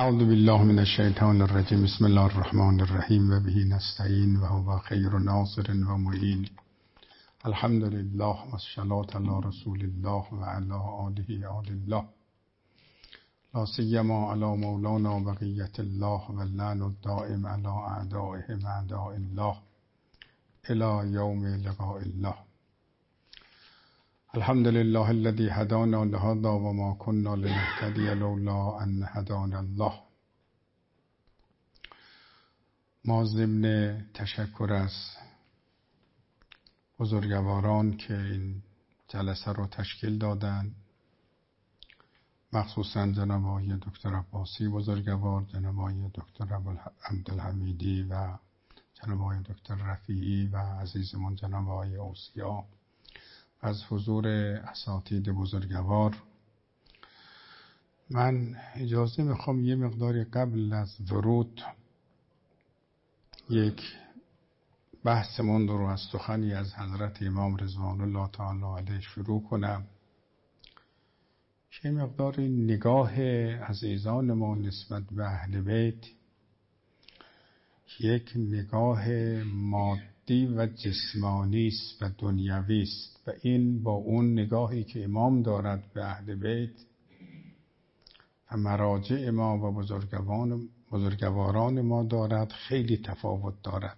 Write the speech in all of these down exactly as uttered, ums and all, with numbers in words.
اعوذ بالله من الشیطان الرجیم. بسم الله الرحمن الرحیم و به نستعین و هو خیر ناصر و معین. الحمد لله و الصلاة علی رسول الله و علی آله آل الله، لا سیما علی مولانا بقیة الله و اللعن الدائم علی اعدائهم اعداء الله الی یوم لقاء الله. الحمد لله الذي هدانا لهذا وما كنا لنهتدي لولا ان هدانا الله. ما ضمن تشکر از بزرگواران که این جلسه رو تشکیل دادن، مخصوصا جناب آقای دکتر عباسی بزرگوار، جناب آقای دکتر عبدالحمیدی و جناب آقای دکتر رفیعی و عزیزمون جناب آقای اوصیا، از حضور اساتید بزرگوار، من اجازه میخوام یه مقداری قبل از ورود یک بحثمون رو از سخنی از حضرت امام رضوان الله تعالی علیه شروع کنم که مقداری نگاه عزیزان ما نسبت به اهل بیت یک نگاه مادی و جسمانی است و دنیوی است و این با اون نگاهی که امام دارد به اهل بیت و مراجع ما و بزرگواران بزرگواران ما دارد خیلی تفاوت دارد.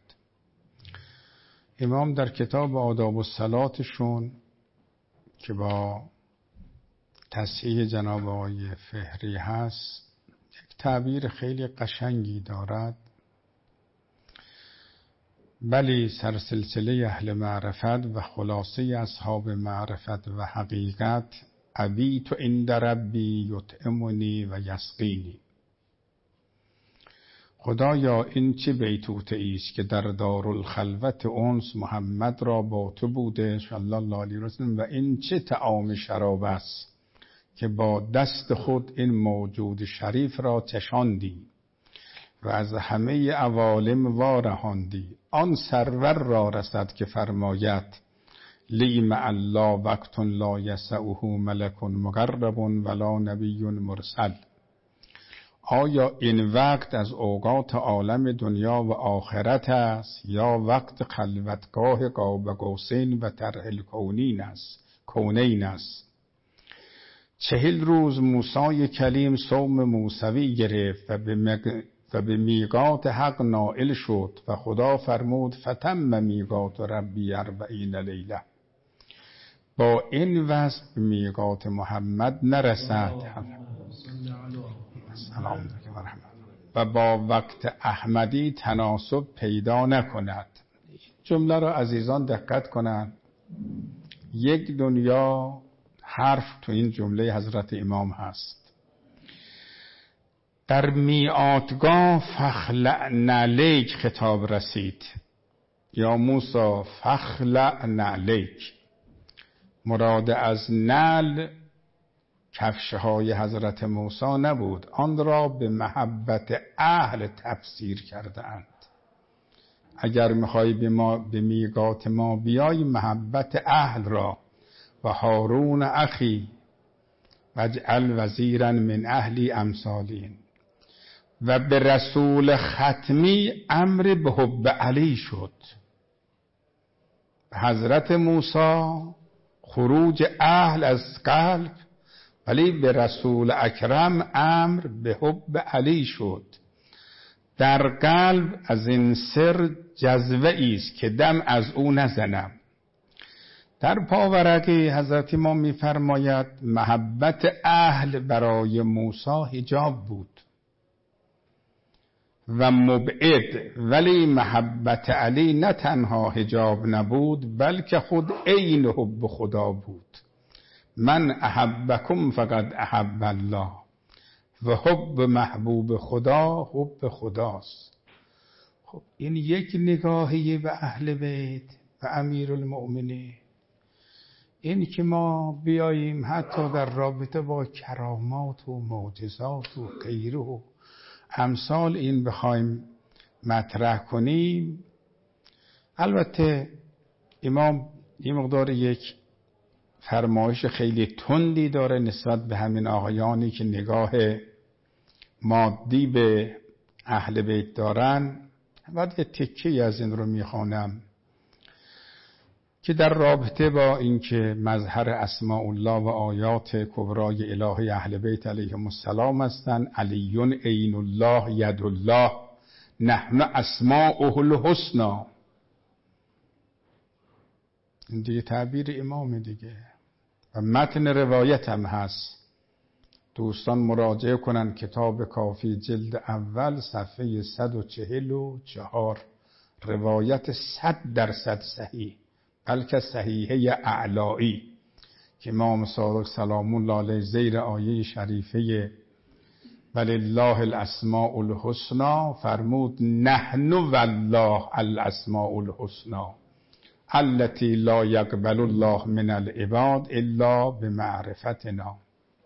امام در کتاب آداب الصلاتشون که با تصحیح جناب آقای فهری هست یک تعبیر خیلی قشنگی دارد: بلی سرسلسله اهل معرفت و خلاصه اصحاب معرفت و حقیقت، ابیت عند ربی یطعمنی و یسقینی. خدایا این چه بیتوته ایست که در دارالخلوت انس محمد را با تو بوده صلی الله علیه و سلم، و این چه طعام شراب است که با دست خود این موجود شریف را چشاندی و از همه عوالم وارهاندی. آن سرور را رسد که فرماید لی مع الله وقت لا یسعه ملک مقرب ولا نبی مرسل. آیا این وقت از اوقات عالم دنیا و آخرت است یا وقت خلوتگاه قاب قوسین و طرح الکونین است کونین است؟ چهل روز موسی کلیم صوم موسوی گرفت و به مق... و به میقات حق نائل شد و خدا فرمود فتم میقات ربی اربعین لیله. با این وصف به میقات محمد نرسد سلام علیکم و رحمت و با وقت احمدی تناسب پیدا نکند. جمله را عزیزان دقت کنند. یک دنیا حرف تو این جمله حضرت امام هست. در میعادگاه فخلع نعلیک خطاب رسید، یا موسی فخلع نعلیک. مراد از نعل کفشهای حضرت موسی نبود، آن را به محبت اهل تفسیر کردند. اگر میخوای به ما به میقات ما بیای، محبت اهل را و هارون اخی واجعل وزیرا من اهلی امثالین. و به رسول ختمی امر به حب علی شد. حضرت موسی خروج اهل از قلب، ولی به رسول اکرم امر به حب علی شد. در قلب از این سر جذبه است که دم از او نزنم. در پاورقی حضرت ما می‌فرماید محبت اهل برای موسی حجاب بود و مبعد، ولی محبت علی نه تنها حجاب نبود بلکه خود عین حب خدا بود. من احبکم فقد احب الله و حب محبوب خدا حب خداست. خب این یک نگاهی به اهل بیت و امیرالمؤمنین. این که ما بیاییم حتی در رابطه با کرامات و معجزات و غیره و امثال این بخوایم مطرح کنیم، البته امام یه مقدار یک فرمایش خیلی تندی داره نسبت به همین آقایانی که نگاه مادی به اهل بیت دارن، بعد یه تکی از این رو میخوانم که در رابطه با اینکه مظهر اسماء الله و آیات کبرای الهی اهل بیت علیهم السلام هستند. علی عین الله ید الله نحن اسماؤه الحسنی. این دیگه تعبیر امام دیگه و متن روایت هم هست. دوستان مراجعه کنن کتاب کافی جلد اول صفحه صد و چهل و چهار. روایت صد درصد صحیح، بلکه صحیحه اعلایی که امام صادق سلام الله علیه زیر آیه شریفه ولله الاسماء الحسنی فرمود نحن والله الاسماء الحسنی التي لا يقبل الله من العباد الا بمعرفتنا.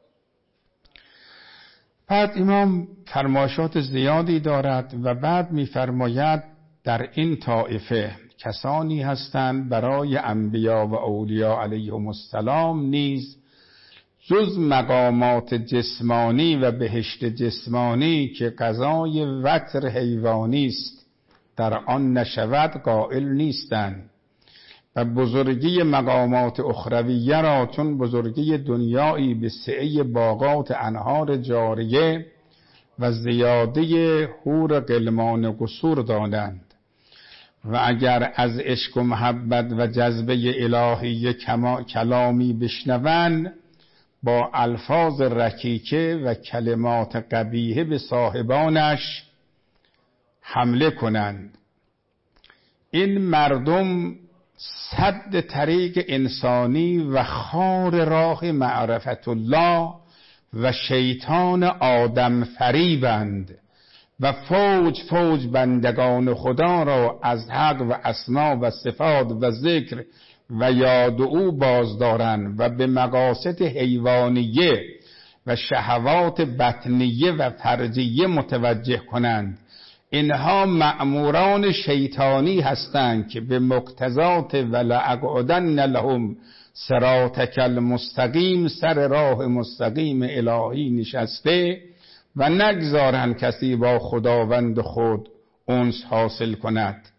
بعد امام فرمایشات زیادی دارد و بعد می‌فرماید در این طایفه کسانی هستند برای انبیا و اولیاء علیهم السلام نیز جز مقامات جسمانی و بهشت جسمانی که قضای وتر حیوانی است در آن نشود قائل نیستند و بزرگی مقامات اخرویه را چون بزرگی دنیایی به سعه باغات انهار جاریه و زیاده حور غلمان قصور دانند و اگر از عشق و محبت و جذبه الهی کلامی بشنوند با الفاظ رکیکه و کلمات قبیحه به صاحبانش حمله کنند. این مردم سد طریق انسانی و خار راه معرفت الله و شیطان آدم فریبند و فوج فوج بندگان خدا را از حق و اسما و صفات و ذکر و یاد او بازدارند و به مقاصد حیوانیه و شهوات بطنیه و فرجیه متوجه کنند. اینها مأموران شیطانی هستند که به مقتضات ولأقعدن لهم صراطک المستقیم سر راه مستقیم الهی نشسته و نگذارند کسی با خداوند خود انس حاصل کند.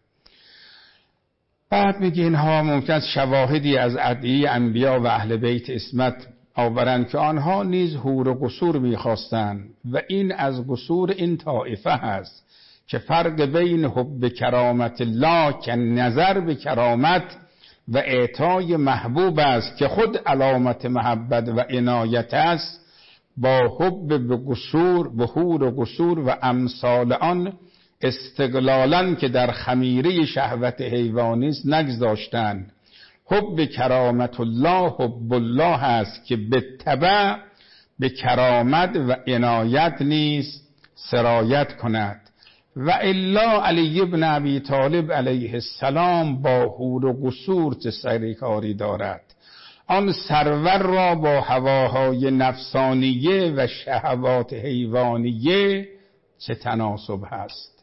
بعد میگه اینها ممکن است شواهدی از ادعیه انبیا و اهل بیت عصمت آورند که آنها نیز حور و قصور میخواستند و این از قصور این طایفه هست که فرق بین حب کرامت الله که نظر به کرامت و اعطای محبوب است که خود علامت محبت و عنایت است با حب به قصور به حور و قصور و امثال آن استقلالاً که در خمیره شهوت حیوانی است نگذاشتند. حب کرامت الله حب الله است که به تبع به کرامت و عنایت نیز سرایت کند. و الا علی ابن ابی طالب علیه السلام با حور و قصور چه سرکاری دارد؟ آن سرور را با هواهای نفسانیه و شهوات حیوانیه چه تناسب هست؟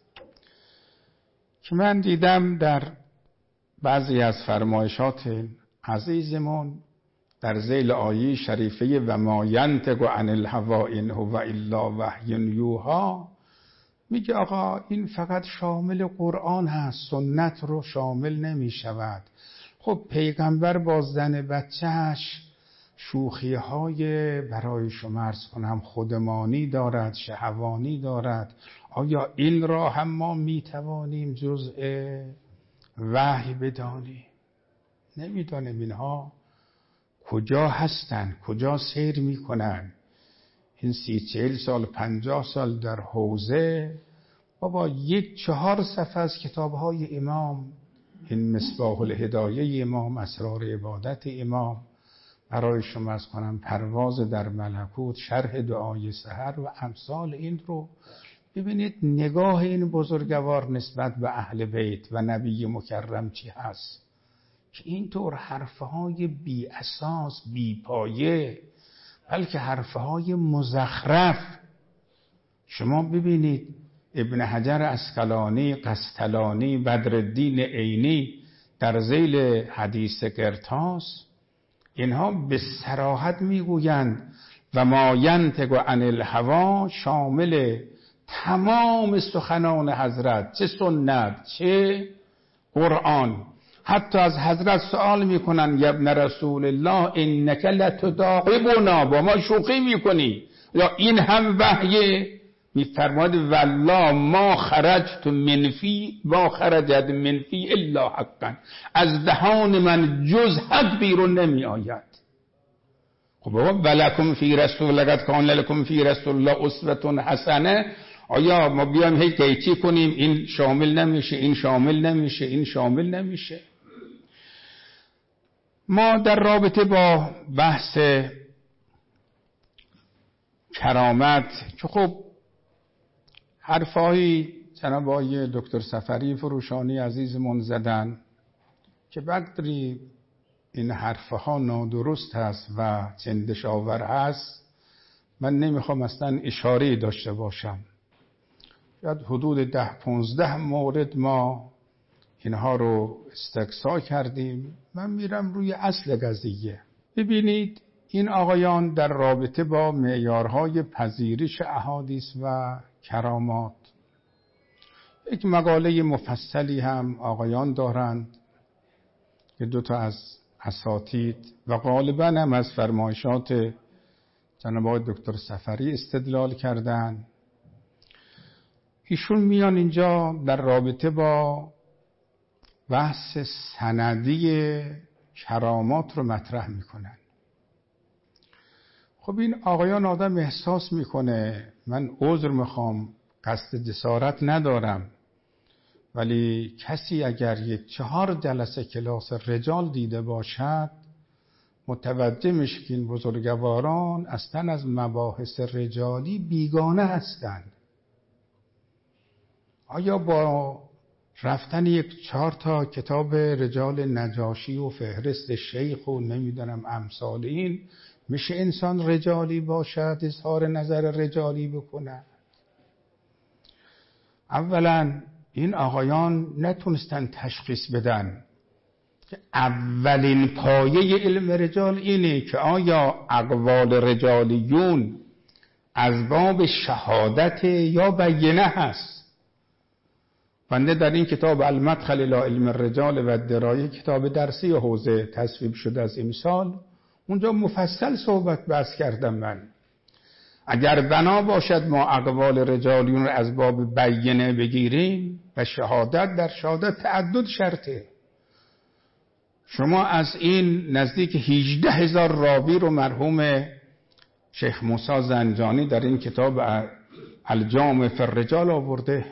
که من دیدم در بعضی از فرمایشات عزیزمون در ذیل آیه شریفه و ما ینطق عن الهوی ان هو الا وحی یوحی میگه آقا این فقط شامل قرآن هست، سنت رو شامل نمی شود. خب پیغمبر با زن بچهش شوخی های برای شما عرض کنم خودمانی دارد، شهوانی دارد. آیا این را هم ما می توانیم جزء وحی بدانیم؟ نمیدانیم. اینها کجا هستند، کجا سیر می کنند؟ این سی چهل سال پنجاه سال در حوزه بابا یک چهار صفحه از کتابهای امام، این مصباح الهدایه امام، اسرار عبادت امام، برای شما از کنم پرواز در ملکوت، شرح دعای سحر و امثال این رو ببینید. نگاه این بزرگوار نسبت به اهل بیت و نبی مکرم چی هست که اینطور حرفهای بی اساس بی پایه بلکه حرفهای مزخرف. شما ببینید ابن حجر اسقلانی، قسطلانی، بدرالدین عینی در ذیل حدیث قرطاس اینها به صراحت میگویند و ما ینطق عن الهوا شامل تمام سخنان حضرت، چه سنت چه قرآن. حتی از حضرت سوال میکنن یا ابن رسول الله انک لتداعبنا، با ما شوخی میکنی یا این هم وحیه؟ میفرماد والله ما خرجت من فی ما خرجت من فی الا حقا، از دهان من جز حق بیرون نمی آید. خب بابا ولکم فی رسول لقد کان لکم فی رسول الله اسوه حسنه، آیا ما بیایم هی قیچی کنیم این شامل نمیشه این شامل نمیشه این شامل نمیشه؟ ما در رابطه با بحث کرامت که خب حرفایی جناب آقای دکتر صفری فروشانی عزیزمون زدن که بقدری این حرفها نادرست هست و چندش آور هست، من نمیخوام اصلا اشاره داشته باشم. شاید حدود ده پونزده مورد ما اینها رو استقصا کردیم. من میرم روی اصل قضیه. ببینید این آقایان در رابطه با معیارهای پذیرش احادیث و کرامات یک مقاله مفصلی هم آقایان دارند که دو تا از اساتید و غالبا هم از فرمایشات جناب آقای دکتر صفری استدلال کردند. ایشون میان اینجا در رابطه با بحث سندی کرامات رو مطرح میکنن. خب این آقایان آدم احساس میکنه، من عذر میخوام قصد جسارت ندارم، ولی کسی اگر یک چهار جلسه کلاس رجال دیده باشد متوجه میشه که این بزرگواران اصلا از مباحث رجالی بیگانه هستند. آیا با رفتن یک چهار تا کتاب رجال نجاشی و فهرست شیخ و نمیدونم امثال این میشه انسان رجالی باشد، اظهار نظر رجالی بکنه؟ اولا این آقایان نتونستن تشخیص بدن که اولین پایه علم رجال اینه که آیا اقوال رجالیون از باب شهادت یا بیینه هست. بنده در این کتاب المدخل الی علم الرجال و الدرایه، کتاب درسی حوزه تصویب شده از امسال، اونجا مفصل صحبت بحث کردم. من اگر بنا باشد ما اقوال رجالیون رو از باب بیینه بگیریم و شهادت، در شهادت تعدد شرطه. شما از این نزدیک هجده هزار راوی رو مرحوم شیخ موسی زنجانی در این کتاب الجامع فی الرجال آورده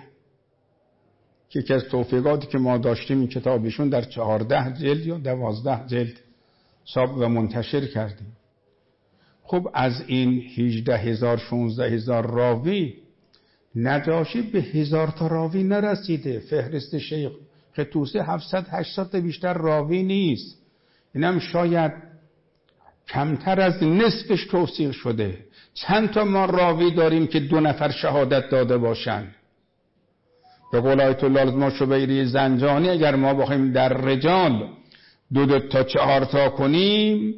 که یکی از توفیقاتی که ما داشتیم این کتابشون در چهارده جلد یا دوازده جلد چاپ و منتشر کردیم. خب از این هجده هزار شانزده هزار راوی نجاشی به هزار تا راوی نرسیده. فهرست شیخ طوسی هفتصد هشتصد تا بیشتر راوی نیست، اینم شاید کمتر از نصفش توثیق شده. چند تا ما راوی داریم که دو نفر شهادت داده باشن؟ به قول آیت الله ما شبیری زنجانی اگر ما بخوایم در رجال دو دو تا چهار تا کنیم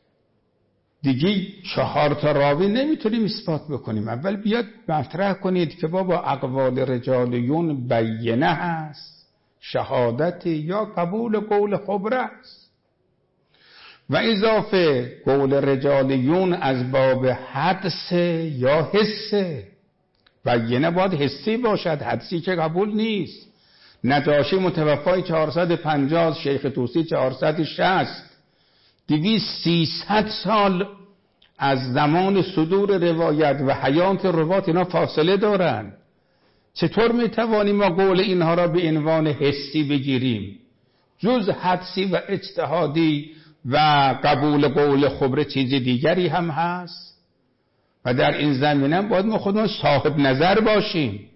دیگه چهار تا راوی نمیتونیم اثبات بکنیم. اول بیاد مطرح کنید که بابا اقوال رجالیون بیینه هست، شهادت یا قبول قول خبره است. و اضافه قول رجالیون از باب حدس یا حسه. بیینه باید حسی باشد، حدسی که قبول نیست. نجاشی متوفای چهارصد و پنجاه، شیخ طوسی چهارصد و شصت، دویست سیصد سال از زمان صدور روایت و حیات روات اینا فاصله دارن. چطور میتوانیم ما قول اینها را به عنوان حسی بگیریم؟ جز حدسی و اجتهادی و قبول قول خبره چیز دیگری هم هست و در این زمینه باید ما خودمون صاحب نظر باشیم.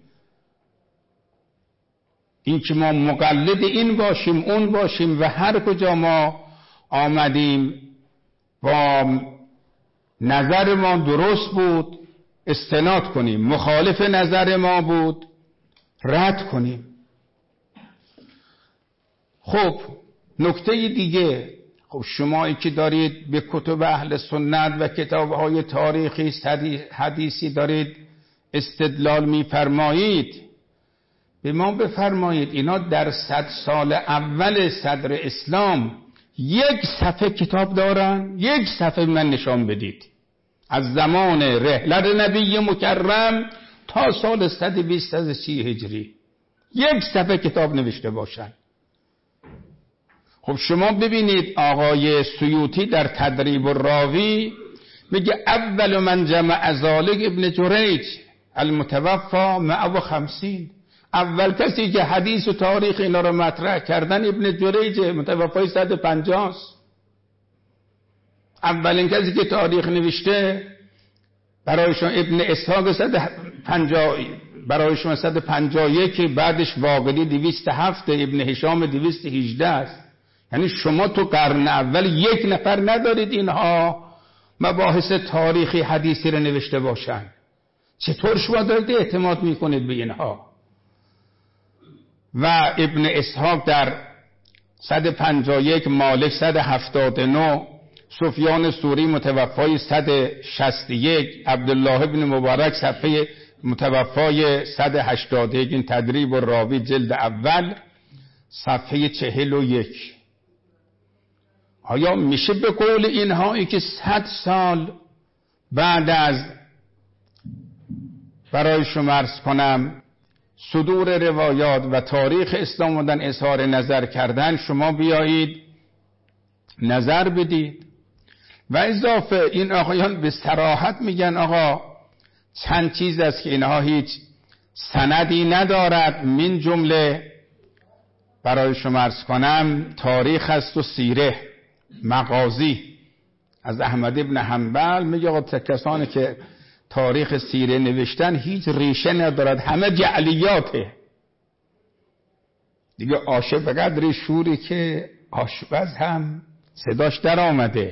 این که ما مقلد این باشیم اون باشیم و هر کجا ما آمدیم با نظر ما درست بود استناد کنیم، مخالف نظر ما بود رد کنیم. خب نکته دیگه، خب شمایی که دارید به کتب اهل سنت و کتاب‌های تاریخی حدیثی دارید استدلال می‌فرمایید، به ما بفرمایید اینا در صد سال اول صدر اسلام یک صفحه کتاب دارن؟ یک صفحه من نشان بدید. از زمان رحلت نبی مکرم تا سال صد و بیست از سی هجری یک صفحه کتاب نوشته باشن. خب شما ببینید آقای سیوطی در تدریب الراوی میگه اول من جمع ذالک ابن جریج المتوفا مع و خمسین، اول کسی که حدیث و تاریخ اینا رو مطرح کردن ابن جریج متوفای صد و پنجاه است. اولین کسی که تاریخ نوشته برایشون ابن اسحاق صد و پنجاه، برایشون صد و پنجاه و یک، بعدش واقدی دویست و هفت، ابن هشام دویست و هجده است. یعنی شما تو قرن اول یک نفر ندارید اینها مباحث تاریخی حدیثی رو نوشته باشن. چطور شما دارید اعتماد میکنید به اینها؟ و ابن اسحاق در صد و پنجاه و یک، مالک صد و هفتاد و نه، سفیان ثوری متوفای صد و شصت و یک، عبدالله ابن مبارک صفحه متوفای صد و هشتاد و یک. این تدریب الراوی جلد اول صفحه چهل و یک. آیا میشه به قول اینهایی که صد سال بعد از برای شما عرض کنم صدور روایات و تاریخ اسلام بودن اظهار نظر کردن، شما بیایید نظر بدید؟ و اضافه این آقایان به صراحت میگن آقا چند چیز است که اینها هیچ سندی ندارد، من جمله برای شما عرض کنم تاریخ است و سیره. مغازی از احمد ابن حنبل میگه آقا کسانی که تاریخ سیره نوشتن هیچ ریشه ندارد، همه جعلیاته. دیگه آشه به قدر شوری که آشپز هم صداش در آمده.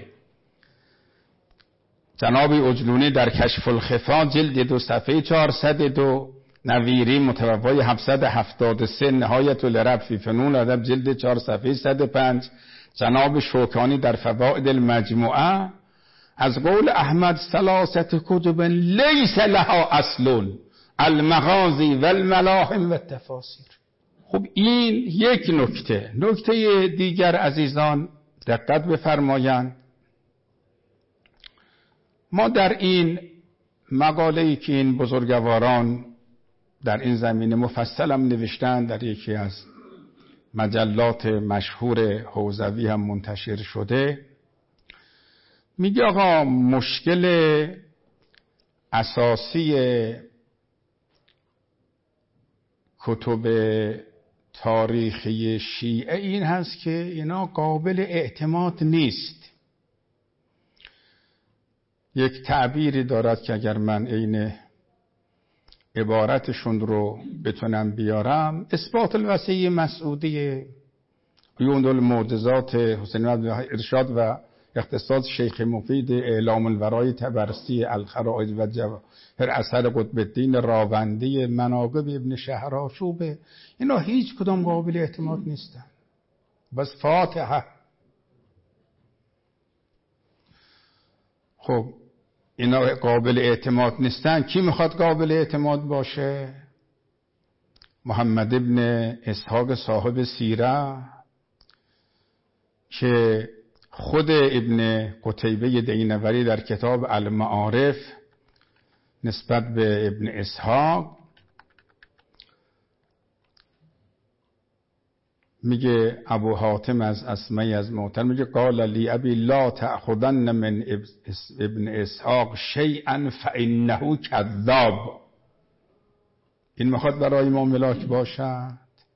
جناب اجلونی در کشف الخفا جلد دو صفحه چهارصد و دو، نویری متوفای هفتصد و هفتاد و سه، نهایت العرب فی فنون الادب جلد چهار صفحه صد و پنج، جناب شوکانی در فوائد المجموعه از قول احمد ثلاثت کتب لیس لها اصل المغازی و الملاحم و التفاسیر. خب این یک نکته. نکته دیگر عزیزان دقت بفرمایند، ما در این مقاله‌ای که این بزرگواران در این زمینه مفصل هم نوشتن، در یکی از مجلات مشهور حوزوی هم منتشر شده، میگه آقا مشکل اساسی کتب تاریخی شیعه این هست که اینا قابل اعتماد نیست. یک تعبیری دارد که اگر من عین عبارتشون رو بتونم بیارم، اثبات الوصیه مسعودی، عیون المعجزات حسین ارشاد و اختصاص شیخ مفید، اعلام الورای طبرسی، الخرائط و جواهر اثر قطب الدین راوندی، مناقب ابن شهرآشوب، اینا هیچ کدام قابل اعتماد نیستن. بس فاتحه. خب اینا قابل اعتماد نیستن، کی میخواد قابل اعتماد باشه؟ محمد ابن اسحاق صاحب سیره که خود ابن قتیبه دینوری در کتاب المعارف نسبت به ابن اسحاق میگه، ابو حاتم از اسمعی از محترم میگه قال لی ابی لا تأخذن من ابن اسحاق شیئا فانه کذاب. این میخواد برای ما ملاک باشد.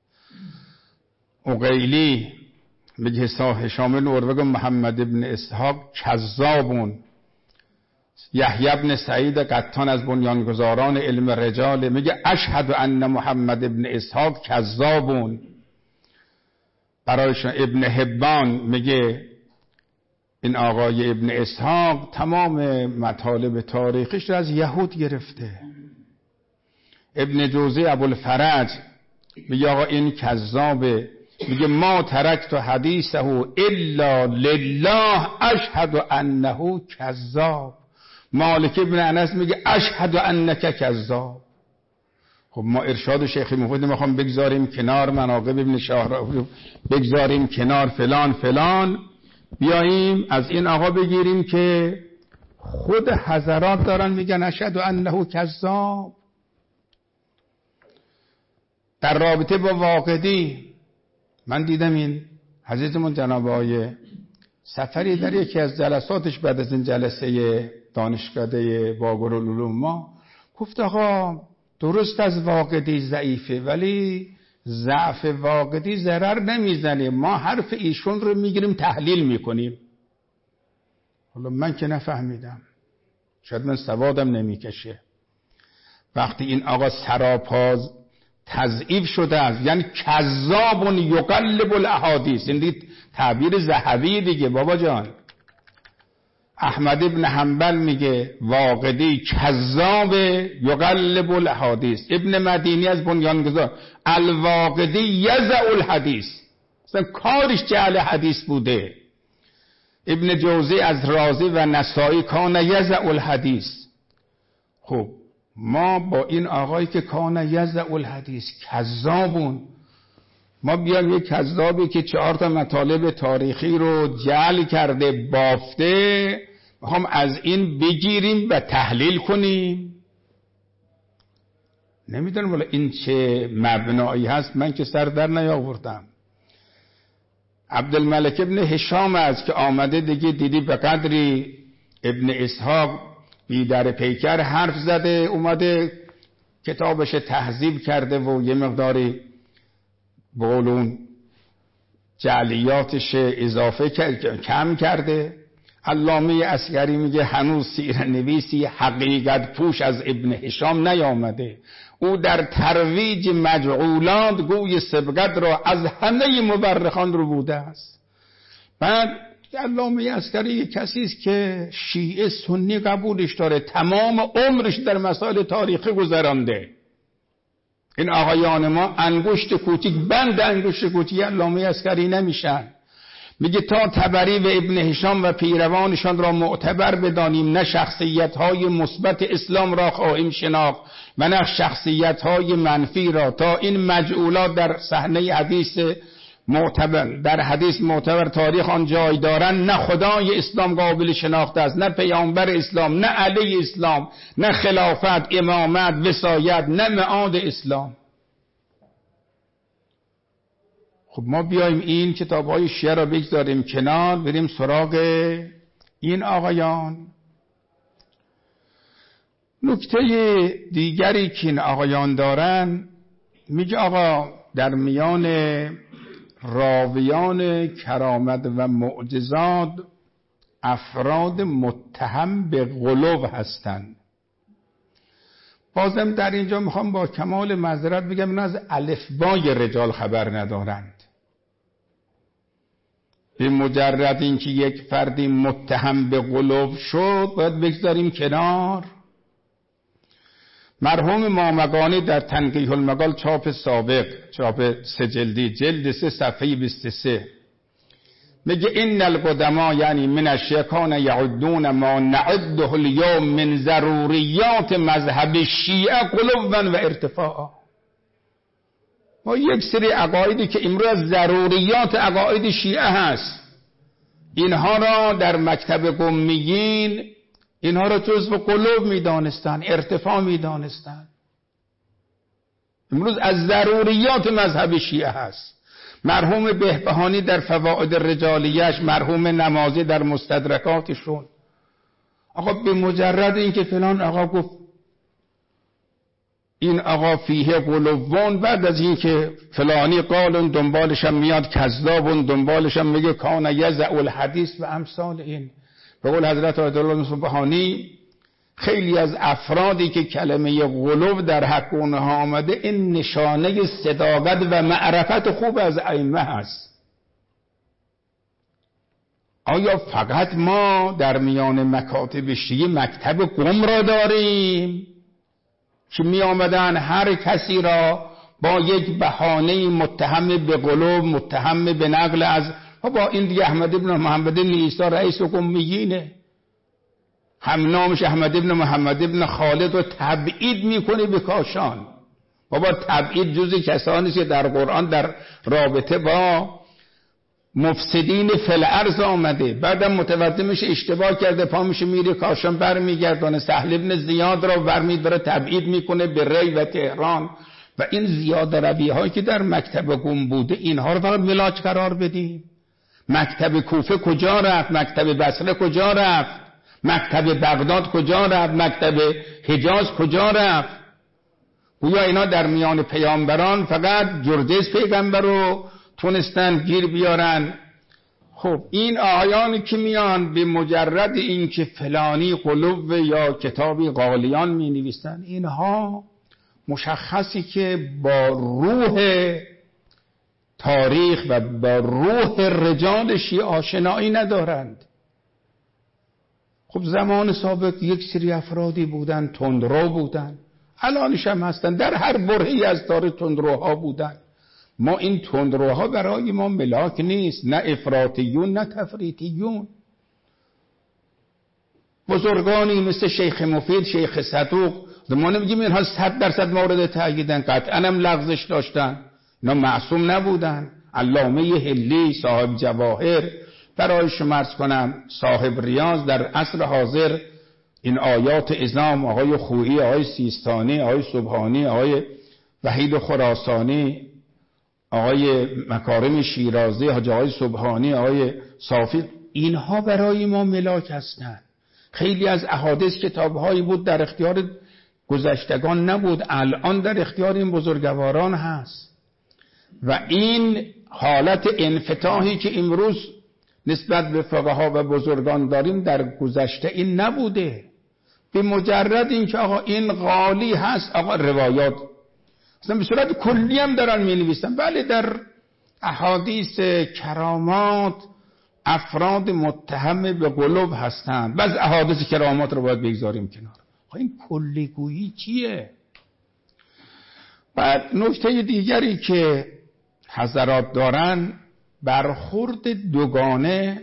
عقیلی میگه هشام بن عروه محمد ابن اسحاق کذابون. یحیی بن سعید قطان از بنیانگذاران علم رجال میگه اشهد ان محمد ابن اسحاق کذابون. برایشون ابن حبان میگه این آقای ابن اسحاق تمام مطالب تاریخیش رو از یهود گرفته. ابن جوزی ابوالفرج میگه آقا این کذابه. میگه ما ترکت حدیثه الا لله اشهد انه کذاب. مالک ابن انس میگه اشهد انک کذاب. خب ما ارشاد شیخ مفید میخوام بگذاریم کنار، مناقب ابن شاهراه بگذاریم کنار، فلان فلان، بیاییم از این آقا بگیریم که خود حضرات دارن میگن اشهد انه کذاب. در رابطه با واقدی من دیدم این حضرتمون جناب آقای سفری در یکی از جلساتش بعد از این جلسه دانشکده باقرالعلوم ما گفت آقا درست از واقدی ضعیفه ولی ضعف واقدی ضرر نمیزنه، ما حرف ایشون رو میگیریم تحلیل میکنیم. حالا من که نفهمیدم، شاید من سوادم نمیکشه. وقتی این آقا سراپاز تضعیف شده است، یعنی کذاب یقلب الاحادیث، این تعبیر ذهبی دیگه بابا جان. احمد ابن حنبل میگه واقدی کذاب یقلب الاحادیث. ابن مدینی از بنیانگذار الواقدی یزع الحدیث، مثلا کارش جعل حدیث بوده. ابن جوزی از رازی و نسائی کان یزع الحدیث. خب ما با این آقایی که کان یزع الحدیث کذابون، ما بیام یک کذابی که چهار تا مطالب تاریخی رو جعل کرده بافته میخوام از این بگیریم و تحلیل کنیم؟ نمیدونم والا این چه مبنایی هست، من که سر در نیاوردم. عبدالملک ابن هشام از که آمده دیگه دیدی به قدری ابن اسحاق بیدر پیکر حرف زده، اومده کتابش تهذیب کرده و یه مقداری بقولون جعلیاتش اضافه کم کرده. علامه اصغری میگه هنوز سیره نویسی حقیقت پوش از ابن هشام نیامده، او در ترویج مجعولات گوی سبقت را از همه مورخان رو بوده است. بعد علامه اصغری کسی است که شیعه سنی قبولش داره، تمام عمرش در مسائل تاریخی گذرانده. این آقایان ما انگشت کوچیک بند انگشت کوچیک علامه اصغری نمیشن. میگه تا طبری و ابن هشام و پیروانشان را معتبر بدانیم، نه شخصیت‌های مثبت اسلام را خواهیم شناخت و نه شخصیت‌های منفی را. تا این مجعولات در صحنه حدیث معتبر در حدیث معتبر تاریخ آن جای دارند، نه خدای اسلام قابل شناخته است، نه پیامبر اسلام، نه علی اسلام، نه خلافت، امامت، وصایت، نه معاد اسلام. خب ما بیایم این کتاب‌های شیعه را بگذاریم کنار، بریم سراغ این آقایان. نکته دیگری که این آقایان دارن، میگه آقا در میان راویان کرامت و معجزات افراد متهم به غلو هستند. بازم در اینجا میخوام با کمال معذرت بگم اینا از الفبای رجال خبر ندارند. به مجرد اینکه یک فردی متهم به غلو شد باید بگذاریم کنار. مرحوم مامقانی در تنقیح المقال چاپ سابق، چاپ سه جلدی، جلد سه صفحه بیست و سه، میگه این القدما یعنی من الشیکان یعدون ما نعده اليوم من ضروریات مذهب شیعه قلوبا و ارتفاعا. ما یک سری عقایدی که امروز از ضروریات عقاید شیعه هست، اینها را در مکتب قمیین اینها را جزو قلوب میدانستن، ارتفاع میدانستن. امروز از ضروریات مذهب شیعه هست. مرحوم بهبهانی در فواید رجالیش، مرحوم نمازی در مستدرکاتشون، آقا به مجرد اینکه فلان آقا گفت این آقا فیه قلوبون، بعد از اینکه فلانی قالون دنبالشم میاد کذابون، دنبالشم میگه کان یزع الحدیث و امثال این. به قول حضرت آیت الله سبحانی خیلی از افرادی که کلمه غلو در حق اونها آمده این نشانه صداقت و معرفت خوب از ائمه هست. آیا فقط ما در میان مکاتب شیعه مکتب قم را داریم که می آمدن هر کسی را با یک بهانه متهم به قلوب، متهم به نقل از با این دیگه احمد ابن محمد ابن عیسی رئیس امیینه، هم نامش احمد ابن محمد ابن خالد رو تبعید میکنه به کاشان. بابا تبعید جز کسانی که در قرآن در رابطه با مفسدین فی الارض آمده، بعدم متوجه میشه اشتباه کرده، پا میشه میره کاشان برمیگردونه، سهل ابن زیاد رو برمیداره تبعید میکنه به ری و تهران. و این زیاد روی هایی که در مکتب قم بوده اینها رو فقط ملاک قرار بدیم. مکتب کوفه کجا رفت؟ مکتب بصره کجا رفت؟ مکتب بغداد کجا رفت؟ مکتب حجاز کجا رفت؟ گویا اینا در میان پیامبران فقط جرجس پیغمبر رو تونستن گیر بیارن. خب این آیانی که میان به مجرد این که فلانی قلوب یا کتابی قالیان می نویسن، اینها مشخصی که با روح تاریخ و با روح رجال شیعه آشنایی ندارند. خب زمان سابق یک سری افرادی بودن، تندرو بودن، الانش هم هستن، در هر برهی از دار تندروها بودن. ما این تندروها برای ما ملاک نیست، نه افراطیون نه تفریطیون. بزرگانی مثل شیخ مفید، شیخ صدوق، ما نمیگیم اینها صد درصد مورد تأییدن، قطعا هم لغزش داشتن، اینا معصوم نبودن. علامه حلی صاحب جواهر، برای شما عرض کنم صاحب ریاض، در عصر حاضر این آیات عظام، آقای خویی، آقای سیستانی، آقای سبحانی، آقای وحید خراسانی، آقای مکارم شیرازی، حاج آقای سبحانی، آقای صافی، اینها برای ما ملاک هستند. خیلی از احادیث کتابهایی بود در اختیار گذشتگان نبود، الان در اختیار این بزرگواران هست. و این حالت انفتاحی که امروز نسبت به فقها و بزرگان داریم در گذشته این نبوده. به مجرد این که آقا این غالی هست، آقا روایات اصلا به صورت کلی هم دارن می نویسن. بله در احادیث کرامات افراد متهم به قلوب هستند، بعض احادیث کرامات رو باید بگذاریم کنار. این کلیگویی چیه؟ بعد نکته دیگری که حضرات دارن، برخورد دوگانه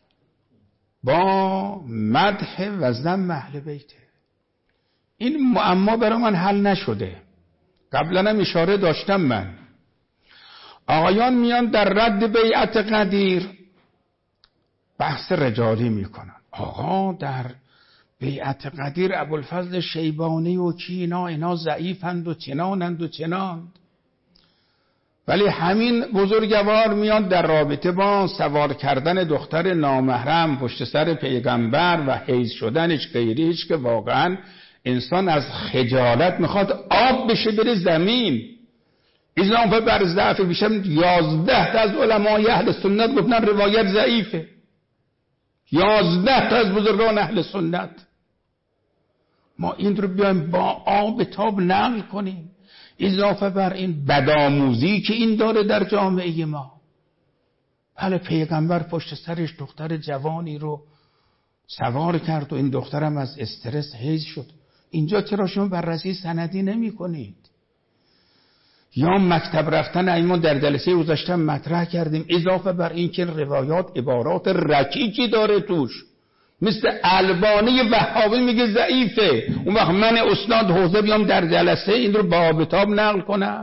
با مدح و ذم اهل بیته. این معما برای من حل نشده. قبلا هم اشاره داشتم من. آقایان میان در رد بیعت قدیر بحث رجالی میکنن. آقا در بیعت قدیر ابوالفضل شیبانی و کی اینا اینا ضعیفند و چنانند و چناند. ولی همین بزرگوار میاد در رابطه با سوار کردن دختر نامحرم پشت سر پیغمبر و حیض شدنش غیریش که واقعا انسان از خجالت میخواد آب بشه بره زمین. اضافه بر ضعف بیشم یازده تا از علمای اهل سنت گفتن روایت ضعیفه. یازده تا از بزرگان اهل سنت. ما این رو بیایم با آب تاب نقل کنیم، اضافه بر این بدآموزی که این داره در جامعه ما. بله پیغمبر پشت سرش دختر جوانی رو سوار کرد و این دخترم از استرس حیض شد. اینجا چرا شما بررسی سندی نمی کنید؟ یا مکتب رفتن ایمان در جلسه گذشته مطرح کردیم، اضافه بر این که روایات عبارات رکیکی داره توش، مثل البانی وهابی میگه ضعیفه، اون وقت من استاد حوزه بیام در جلسه این رو با کتاب نقل کنم؟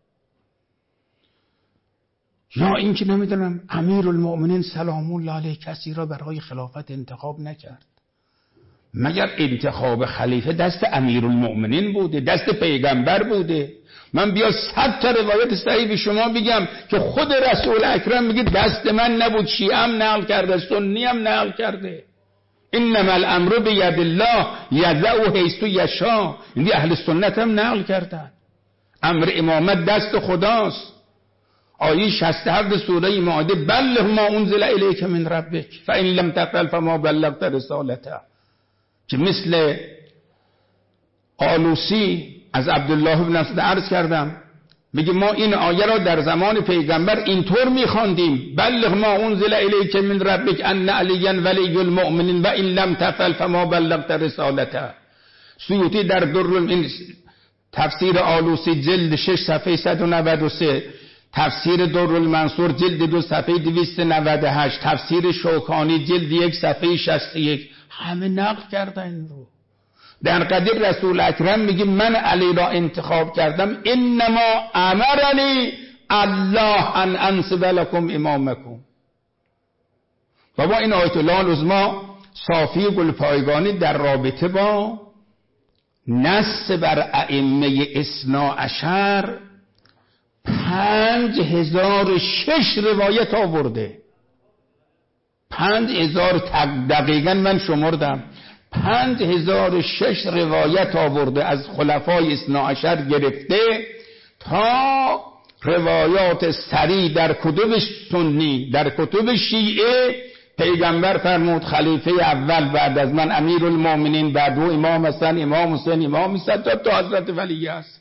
یا این که نمیدونم امیر المؤمنین سلام الله علیه کسی را برای خلافت انتخاب نکرد. مگر انتخاب خلیفه دست امیر المؤمنین بوده؟ دست پیغمبر بوده؟ من بیا صد تا روایت صحیح به شما بگم که خود رسول اکرم میگه دست من نبود، شیعه هم نقل کرده، سنی هم نقل کرده. انما الامر بید الله یضع حیث یشاء. این اهل سنت هم نقل کردن. امر امامت دست خداست. آیه شصت و هفت سوره مائده بلغ ما انزل الیک من ربک فان لم تفعل فما بلغت رسالته، که مثل آلوسی از عبدالله بن مسعود عرض کردم، میگه ما این آیه را در زمان پیغمبر اینطور میخواندیم بلغ ما انزل الیک من ربک ان علی ولی المؤمنین و ان لم تفعل فما بلغت رسالته. سیوطی در در تفسیر آلوسی جلد شش صفحه صد و نود و سه، تفسیر درالمنصور جلد دو صفحه دویست و نود و هشت، تفسیر شوکانی جلد یک صفحه شصت و یک، همه نقل کردن این رو. در قدیر رسول اکرم میگه من علی را انتخاب کردم، انما امرنی الله ان انصب لكم امامکم. بابا این آیت الله العظمی صافی گلپایگانی در رابطه با نص بر ائمه اثنا عشر پنج هزار و شش روایت آورده. پنج هزار دقیقا من شمردم، پنج هزار و شش روایت آورده از خلفای اثنا عشر گرفته تا روایات صریح در کتب سنی، در کتب شیعه. پیغمبر فرمود خلیفه اول بعد از من امیرالمومنین، بعد او امام حسن، امام حسین، امام سجاد تا حضرت ولی است.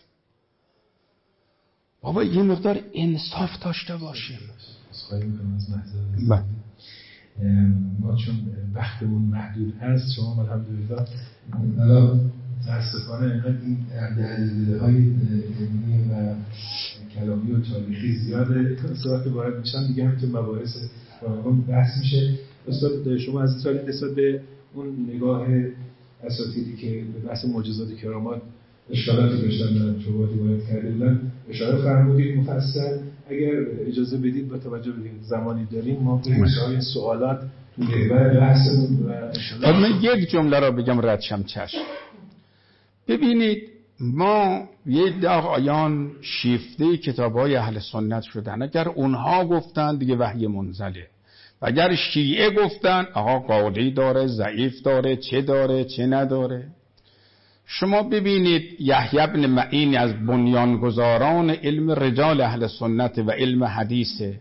بابا یه مقدار انصاف داشته باشیم. خواهی میکنم از محضر ما چون وقتمون محدود هست، شما الحمدلله الان متاسفانه اینقدر این عددیده های علمی و کلامی و تاریخی زیاده، ساعت وارد میشن دیگه هم تو مباحث فراغون بحث میشه. استاد شما از سالی نسبت به اون نگاه اساتیدی که به بحث معجزات کرامات اشکالاتی داشتن در شبهاتی وارد کرده بودن اشاره فرمودید مفصل. اگر اجازه بدید با توجه به زمانی داریم ما بریم سراغ سوالات تو محور بحثمون و اشاره. من یک جمله را بگم ردشم چشم. ببینید ما یه ده آیان شیفته کتاب‌های اهل سنت شدن، اگر اونها گفتن دیگه وحی منزله، و اگر شیعه گفتن آقا قالی داره، ضعیف داره، چه داره چه نداره. شما ببینید یحیی بن معین از بنیانگذاران علم رجال اهل سنت و علم حدیثه،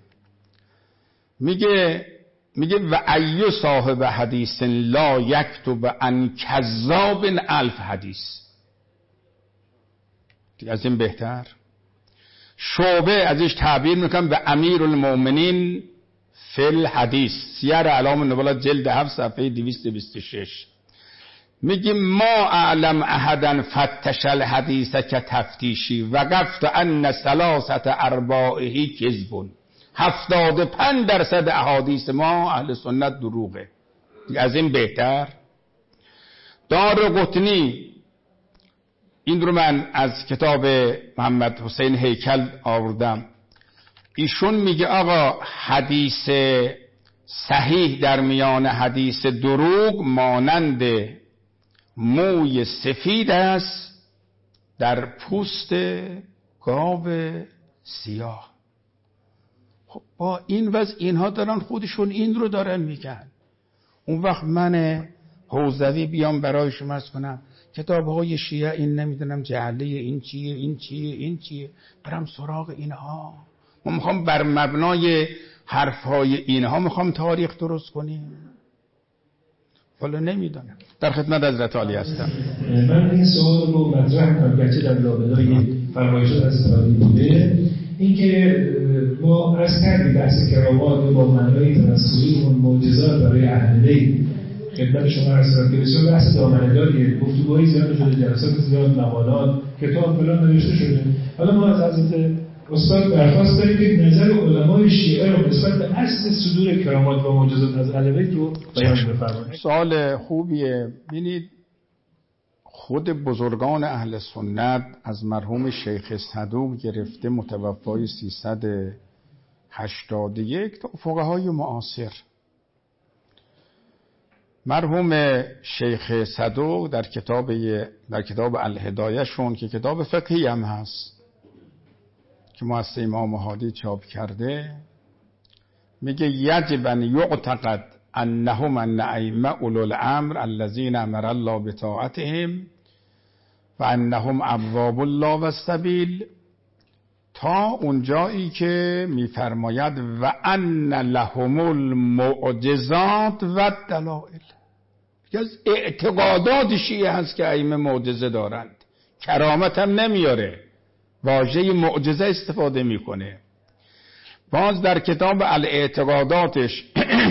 میگه میگه و ایو صاحب حدیث لا یکتب عن کذاب الف حدیث. از این بهتر شعبه ازش تعبیر میکنم به امیر المؤمنین فی الحدیث، سیر اعلام النبلات جلد هفت صفحه دویست و بیست و شش، میگه ما اعلم احدا فتش الحدیث که تفتیشی وقفت ان ثلاثه ارباعه کذب. هفتاد و پنج درصد احادیث ما اهل سنت دروغه. از این بهتر. دارقطنی، این رو من از کتاب محمد حسین هیکل آوردم، ایشون میگه آقا حدیث صحیح در میان حدیث دروغ مانند موی سفید است در پوست گاو سیاه. خب با این وضع اینها دارن خودشون این رو دارن میگن. اون وقت من حوزوی بیام برای شما از کنم کتاب های شیعه این نمیدونم جعله این چیه این چیه این چیه، برم سراغ اینها. ما میخوام بر مبنای حرف های اینها میخوام تاریخ درست کنیم. والا نمیدونم. در خدمت حضرت عالی هستم. من این سوال رو مطرح کنم گرچه در لابلای فرمایشات از تعالی بوده، اینکه ما از کردی بحث کرامات با معنای تناسلی و معجزات برای اهل بیت خدمت شما عرض کردم که بسیار بحث دامنه‌داریه، گفتگوهای زیاد شده، جلسات زیاد، مقالات، کتاب فلان نوشته شده. حالا ما از حضرت استاد درخواست داریم که نظر علمای شیعه رو نسبت به اصل صدور کرامات و معجزات از اهل بیت رو بیان بفرمایید. سوال خوبیه. ببینید خود بزرگان اهل سنت از مرحوم شیخ صدوق گرفته متوفای سیصد و هشتاد و یک تا فقهای معاصر، مرحوم شیخ صدوق در کتاب در کتاب الهدایه شون که کتاب فقهی هم هست که مؤسسه امام هادی چاپ کرده، میگه یجب ان یعتقد انهم ان ائمه اولو الامر الذین امر الله بطاعتهم و انهم ابواب الله و السبیل، تا اونجایی که میفرماید و ان لهم المعجزات و الدلائل. از اعتقادات شیعه هست که ائمه معجزه دارند، کرامت هم نمیاره، واژه معجزه استفاده میکنه. باز در کتاب الاعتقاداتش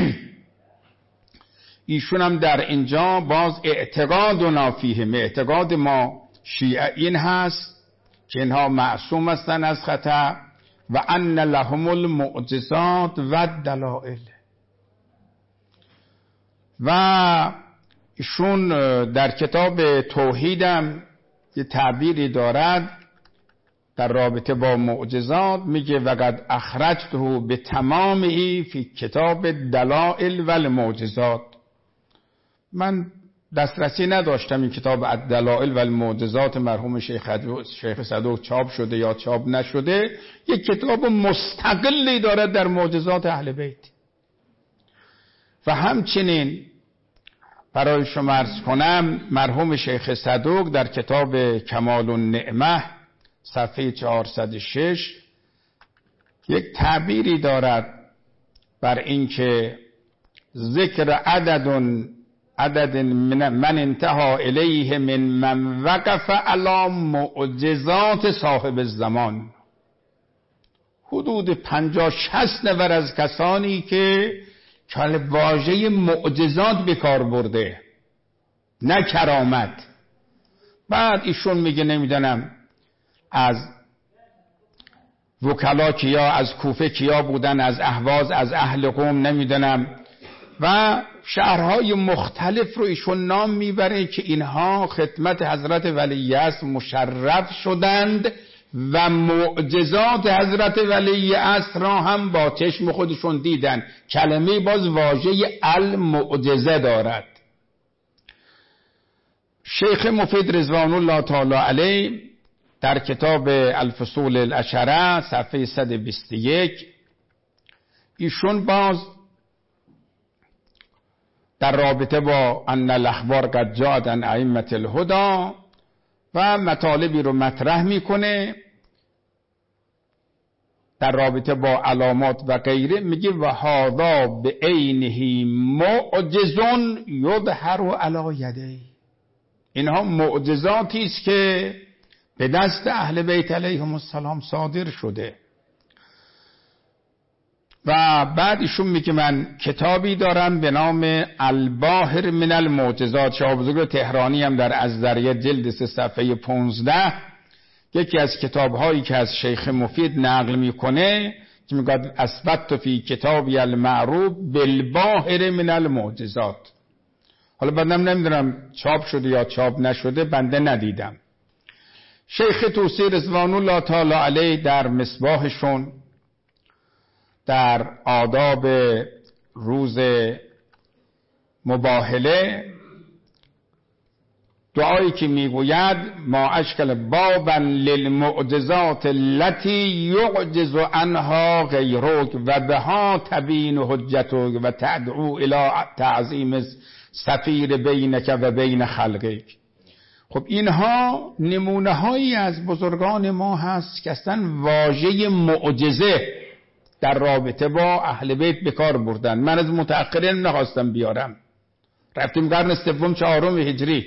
ایشون هم در اینجا باز اعتقاد و نافیهم، اعتقاد ما شیعه این هست که اینها معصوم هستند از خطا و ان لهم المعجزات و الدلائل. و ایشون در کتاب توحیدم یه تعبیری دارد در رابطه با معجزات، میگه وقد اخرجته به تمامه فی کتاب دلائل و المعجزات. من دسترسی نداشتم این کتاب الدلائل و المعجزات مرحوم شیخ شیخ صدوق چاپ شده یا چاپ نشده، یک کتاب مستقلی دارد در معجزات اهل بیت. و همچنین برای شما عرض کنم مرحوم شیخ صدوق در کتاب کمال النعمه صفحه چهارصد و شش یک تعبیری دارد بر اینکه ذکر عدد عدد من, من انتهى الیه من من وقف علی معجزات صاحب الزمان، حدود پنجاه شصت نفر از کسانی که واژه معجزات به کار برده نه کرامت. بعد ایشون میگه نمیدونم از وکلا کیا، از کوفه کیا بودن، از اهواز، از اهل قوم نمیدونم، و شهرهای مختلف رو ایشون نام میبره که اینها خدمت حضرت ولی عصر مشرف شدند و معجزات حضرت ولی عصر را هم با چشم خودشون دیدن. کلمه باز واژه المعجزه دارد. شیخ مفید رضوان الله تعالی علیه در کتاب الفصول العشره صفحه صد و بیست و یک ایشون باز در رابطه با ان الاخبار قد جاءت عن ائمه الهدی و مطالبی رو مطرح میکنه در رابطه با علامات و غیره. میگه و هذا به عینه معجز یظهر علی یدیه، اینها معجزاتی است که به دست اهل بیت علیهم السلام صادر شده. و بعد ایشون میگه من کتابی دارم به نام الباهر من المعجزات، شاه بزرگ تهرانی هم در ازدریه جلد سه صفحه پانزده یکی از کتابهایی که از شیخ مفید نقل میکنه که میگه اثبت فی کتابی المعروف بالباهر من المعجزات. حالا بعدم نمیدونم چاپ شده یا چاپ نشده، بنده ندیدم. شیخ طوسی رضوان الله تعالی علیه در مصباحشون در آداب روز مباهله دعایی که میگوید ما اشکل بابا للمعجزات التي یعجز عنها غیرک و بها تبین حجتک و تدعو الى تعظیم سفیر بینک و بین خلقک. خب اینها نمونه هایی از بزرگان ما هست که اصلا واژه معجزه در رابطه با اهل بیت به کار بردن. من از متأخرین نخواستم بیارم، رفتیم قرن سوم چهارم هجری.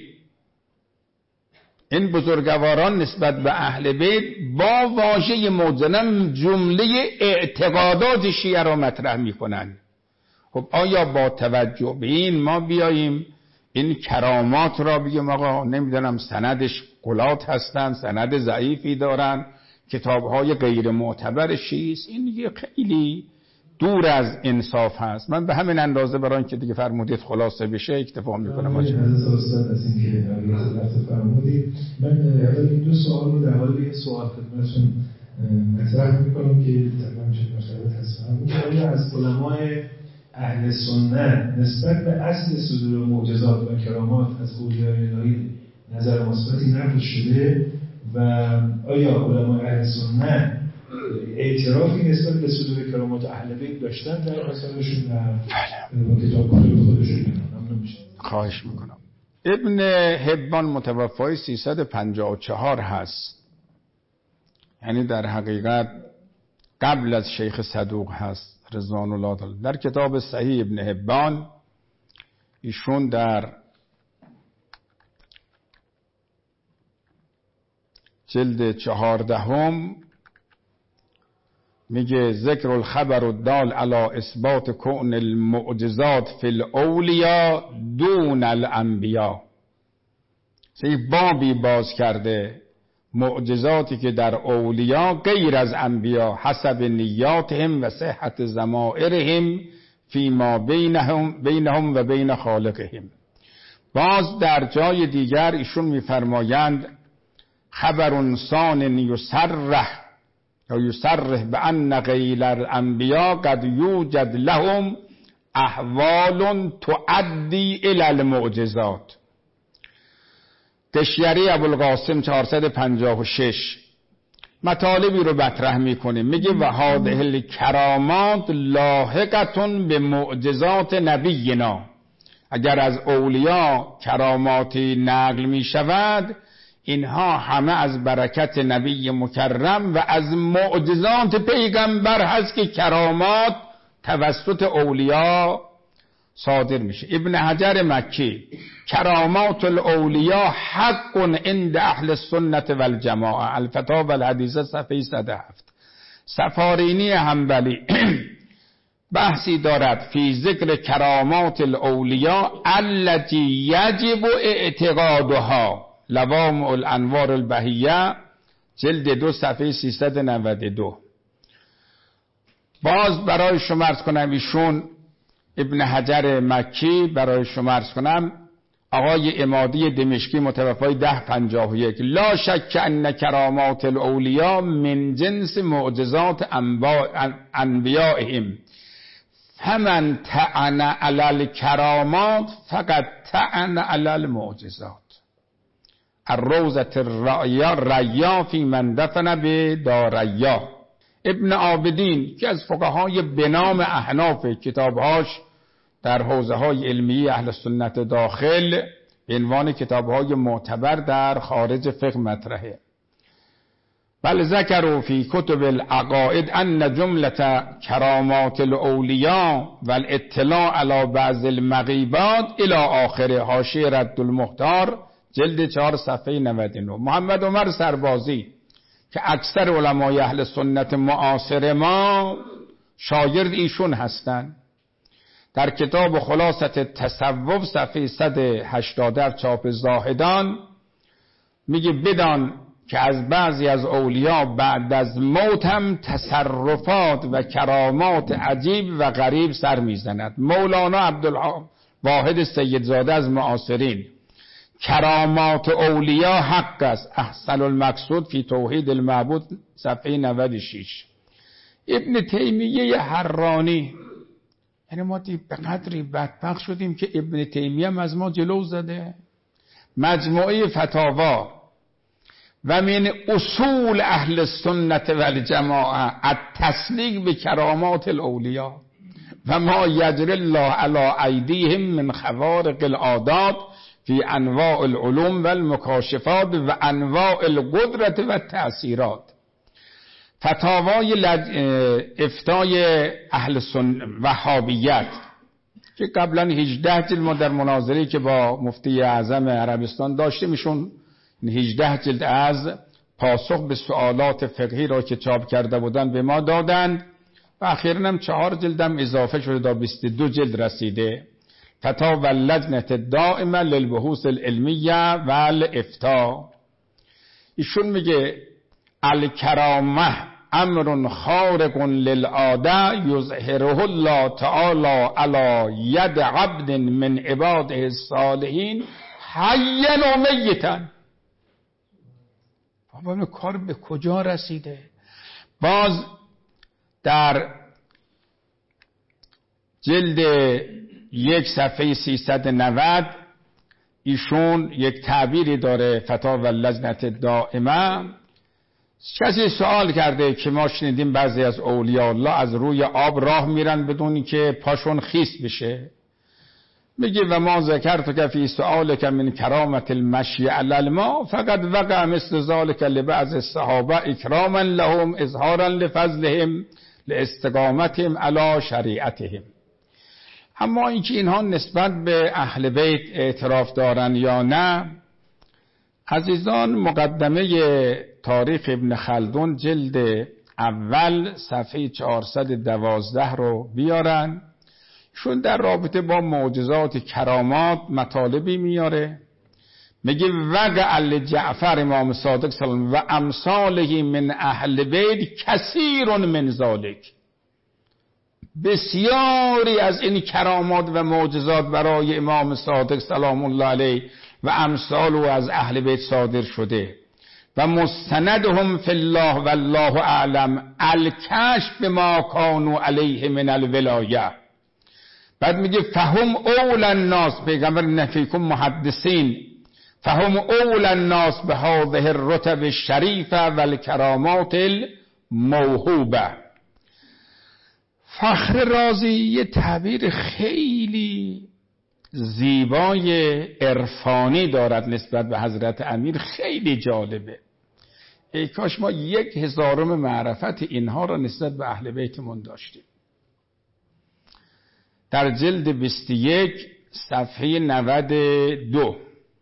این بزرگواران نسبت به اهل بیت با واژه معجزه جمله اعتقادات شیعه را مطرح میکنن. خب آیا با توجه به این ما بیاییم این کرامات را بگیم آقا نمیدونم سندش غلات هستن، سند ضعیفی دارن، کتابهای غیر معتبر شیعه، این دیگه خیلی دور از انصاف هست. من به همین اندازه برای اینکه دیگه فرمودید خلاصه بشه اکتفا میکنم. از استاد از اینکه رفت فرمودید، من اول این دو سوال رو در حال یه سوال خدمتتون مطرح میکنم که تقریبا چه مشابه هست. آیا از علمای اهل سنت نسبت به اصل صدور معجزات و کرامات از اولیای الهی نظر مثبتی نقل شده و آیا علمای اهل سنت اعترافی نسبت به صدور کرامات اهل بیت داشتن در آثارشون و کتاب خودشون؟ ممنون میشم. خواهش میکنم. ابن حبان متوفای سیصد و پنجاه و چهار هست، یعنی در حقیقت قبل از شیخ صدوق هست رضوان الله تعالی. در کتاب صحیح ابن حبان ایشون در جلد چهاردهم میگه ذکر الخبر الدال علی اثبات کون المعجزات فی الاولیا دون الانبیا. یک بابی باز کرده معجزاتی که در اولیا غیر از انبیا حسب نیاتهم و صحت ضمائرهم فیما بینهم بینهم و بین خالقهم. باز در جای دیگر ایشون میفرمایند خبر ثان یصرح یا یصرح بان غیر الانبیا قد یوجد لهم احوال تؤدی الی المعجزات. دشیری ابوالقاسم چهارصد و پنجاه و شش مطالبی رو مطرح میکنه، میگه و هذه الکرامات لاحقة به معجزات نبینا. اگر از اولیا کراماتی نقل میشود اینها همه از برکت نبی مکرم و از معجزات پیغمبر هست که کرامات توسط اولیا صادر میشه. ابن حجر مکی کرامات الاولیا حق عند اهل السنت والجماعه الفتاوی والحدیث صفحه صد و هفت. سفارینی حنبلی بحثی دارد فی ذکر کرامات الاولیا التي یجب اعتقادها، لوامع الانوار البهیه جلد دو صفحه سیصد و نود و دو. باز برای شما عرض کنم ایشون ابن حجر مکی برای شما عرض کنم آقای عمادی دمشقی متوفای ده پنجاه و یک لا شک ان کرامات الاولیا من جنس معجزات انبیائهم فمن طعن علی الکرامات فقد طعن علی المعجزات. الروضة الریا فی من دفن به داریا. ابن عابدین که از فقهای بنام احناف کتابهاش در حوزه های علمی اهل سنت داخل به عنوان کتابهای معتبر در خارج فقه مطرحه. بل ذکروا فی کتب العقائد ان جملة کرامات الاولیا والاطلاع علی بعض المغیبات الی آخر حاشیه رد المختار جلد چهار صفحه نود و نه. محمد عمر سربازی که اکثر علمای اهل سنت معاصر ما شاگرد ایشون هستند، در کتاب خلاصه تصوف صفحه صد و هشتاد در چاپ زاهدان میگه بدان که از بعضی از اولیا بعد از موت هم تصرفات و کرامات عجیب و غریب سر میزند. مولانا عبدالواحد سیدزاده از معاصرین کرامات اولیا حق است، احسن المقصود فی توحید المعبود صفحه نود و شش. ابن تیمیه حرانی، یعنی ما به قدری بدبخت شدیم که ابن تیمیه هم از ما جلو زده. مجموعه فتاوا و من اصول اهل سنت والجماعه التصدیق به کرامات الاولیا و ما یجری الله علی ایدیهم من خوارق العادات فی انواع العلوم و المکاشفات و انواع القدرت و تأثیرات. فتاوای لج... افتای اهل سن وهابیت که قبلا هجده جلد ما در مناظری که با مفتی اعظم عربستان داشته میشون هجده جلد از پاسخ به سوالات فقهی را که چاپ کرده بودن به ما دادند و اخیراً هم چهار جلدم اضافه شده تا بیست و دو جلد رسیده. فتاوی اللجنة الدائمة للبحوث العلمیه و الافتاء. ایشون میگه الکرامه امر خارق للعاده یظهره الله تعالی علی ید عبد من عباده الصالحین حیا و میتا. بابا کار به کجا رسیده؟ باز در جلد یک صفحه سیصد و نود ایشون یک تعبیری داره فتاوی اللجنة الدائمه. کسی سوال کرده که ما شنیدیم بعضی از اولیاء الله از روی آب راه میرن بدون که پاشون خیس بشه. میگه و ما ذکرت که فی سؤالک من کرامت المشی علی الماء فقد وقع مثل ذلك لبعض الصحابه اکراما لهم اظهارا لفضلهم لاستقامتهم علی شریعتهم. اما اینکه اینها نسبت به اهل بیت اعتراف دارن یا نه، عزیزان مقدمه تاریخ ابن خلدون جلد اول صفحه چهارصد و دوازده رو بیارن. چون در رابطه با معجزات کرامات مطالبی میاره، میگه وقع لجعفر امام صادق سلام و امثاله من اهل بیت کثیر من ذالک، بسیاری از این کرامات و معجزات برای امام صادق سلام الله علیه و امثال او از اهل بیت صادر شده. و مستندهم فی الله والله اعلم الکشف بما کانوا علیه من الولایه. بعد میگه فهم اول الناس، پیغمبر نفیکم محدثین، فهم اول الناس به هذه الرتب الشریفه و الکرامات الموهوبه. فخر رازی یه تعبیر خیلی زیبای عرفانی دارد نسبت به حضرت امیر، خیلی جالبه. ای کاش ما یک هزارم معرفت اینها را نسبت به اهل بیتمون داشتیم. در جلد بیست و یک صفحه نود و دو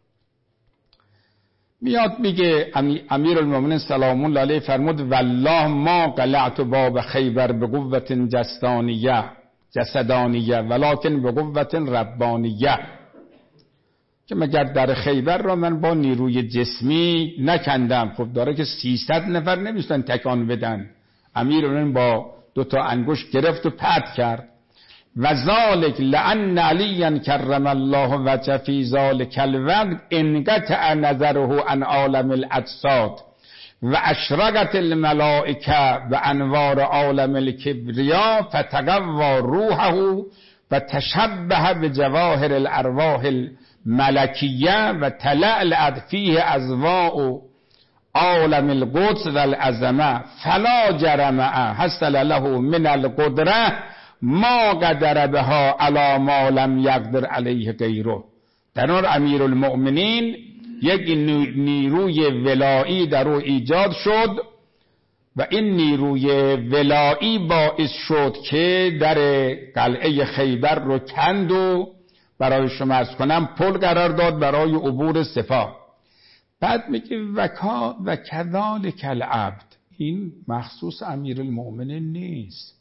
میاد میگه امیر المؤمنین سلام الله علیه فرمود والله ما قلعت باب خیبر به قوت جسدانیه جسدانیه ولکن به قوت ربانیه، که مگر در خیبر را من با نیروی جسمی نکندم. خب داره که سیصد نفر نمیستن تکان بدن، امیر المؤمنین با دو تا انگشت گرفت و پرت کرد. و ذالک لان علیا کرم الله وجه فی ذالک الوقت انقطع نظره عن عالم الاجساد و اشرقت الملائکه و انوار عالم الکبریا فتقوی روحه و تشبه بجواهر الارواح الملکیه و تلألأت فیه اضواء عالم القدس و العظمه فلا جرم حصل له من القدره ما قدر بها علی ما لم یقدر علیه غیره. در آن امیر المؤمنین یک نیروی ولایی در او ایجاد شد و این نیروی ولایی باعث شد که در قلعه خیبر رو کند و برای شما از کنم پل قرار داد برای عبور سپاه. بعد میگه وکا و کذالک العبد، این مخصوص امیر المؤمنین نیست.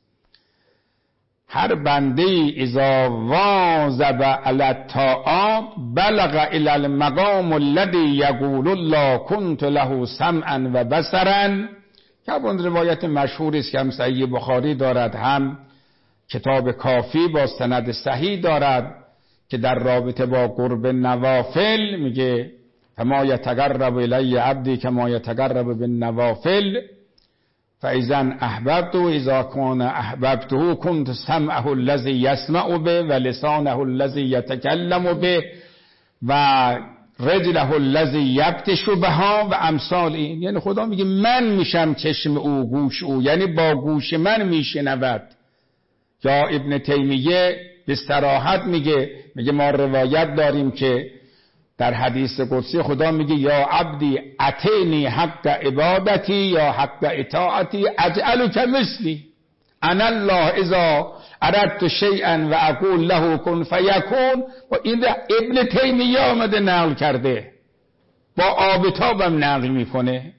هر بنده اذا واظب علی الطاعات بلغ الی المقام الذی یقول الله کنت له سمعا و بصرا، که اون روایت مشهوری است که هم صحیح بخاری دارد هم کتاب کافی با سند صحیح دارد، که در رابطه با قرب نوافل میگه فما یتقرب الی عبدی کما یتقرب بالنوافل فاذا احببته اذا كان احببته كنت سمعه الذي يسمع به و لسانه الذي يتكلم به و رجله الذي يبطش بها و امثال این. یعنی خدا میگه من میشم چشم او، گوش او، یعنی با گوش من میشنود. یا ابن تیمیه به صراحت میگه میگه ما روایت داریم که در حدیث قدسی خدا میگه یا عبدی اتینی حق عبادتی یا حق اطاعتی اجعلک مثلی انا الله اذا اردت شیئا و اقول له کن فیکون. و این ابن تیمیه آمده نقل کرده، با آبتابم نقل میکنه.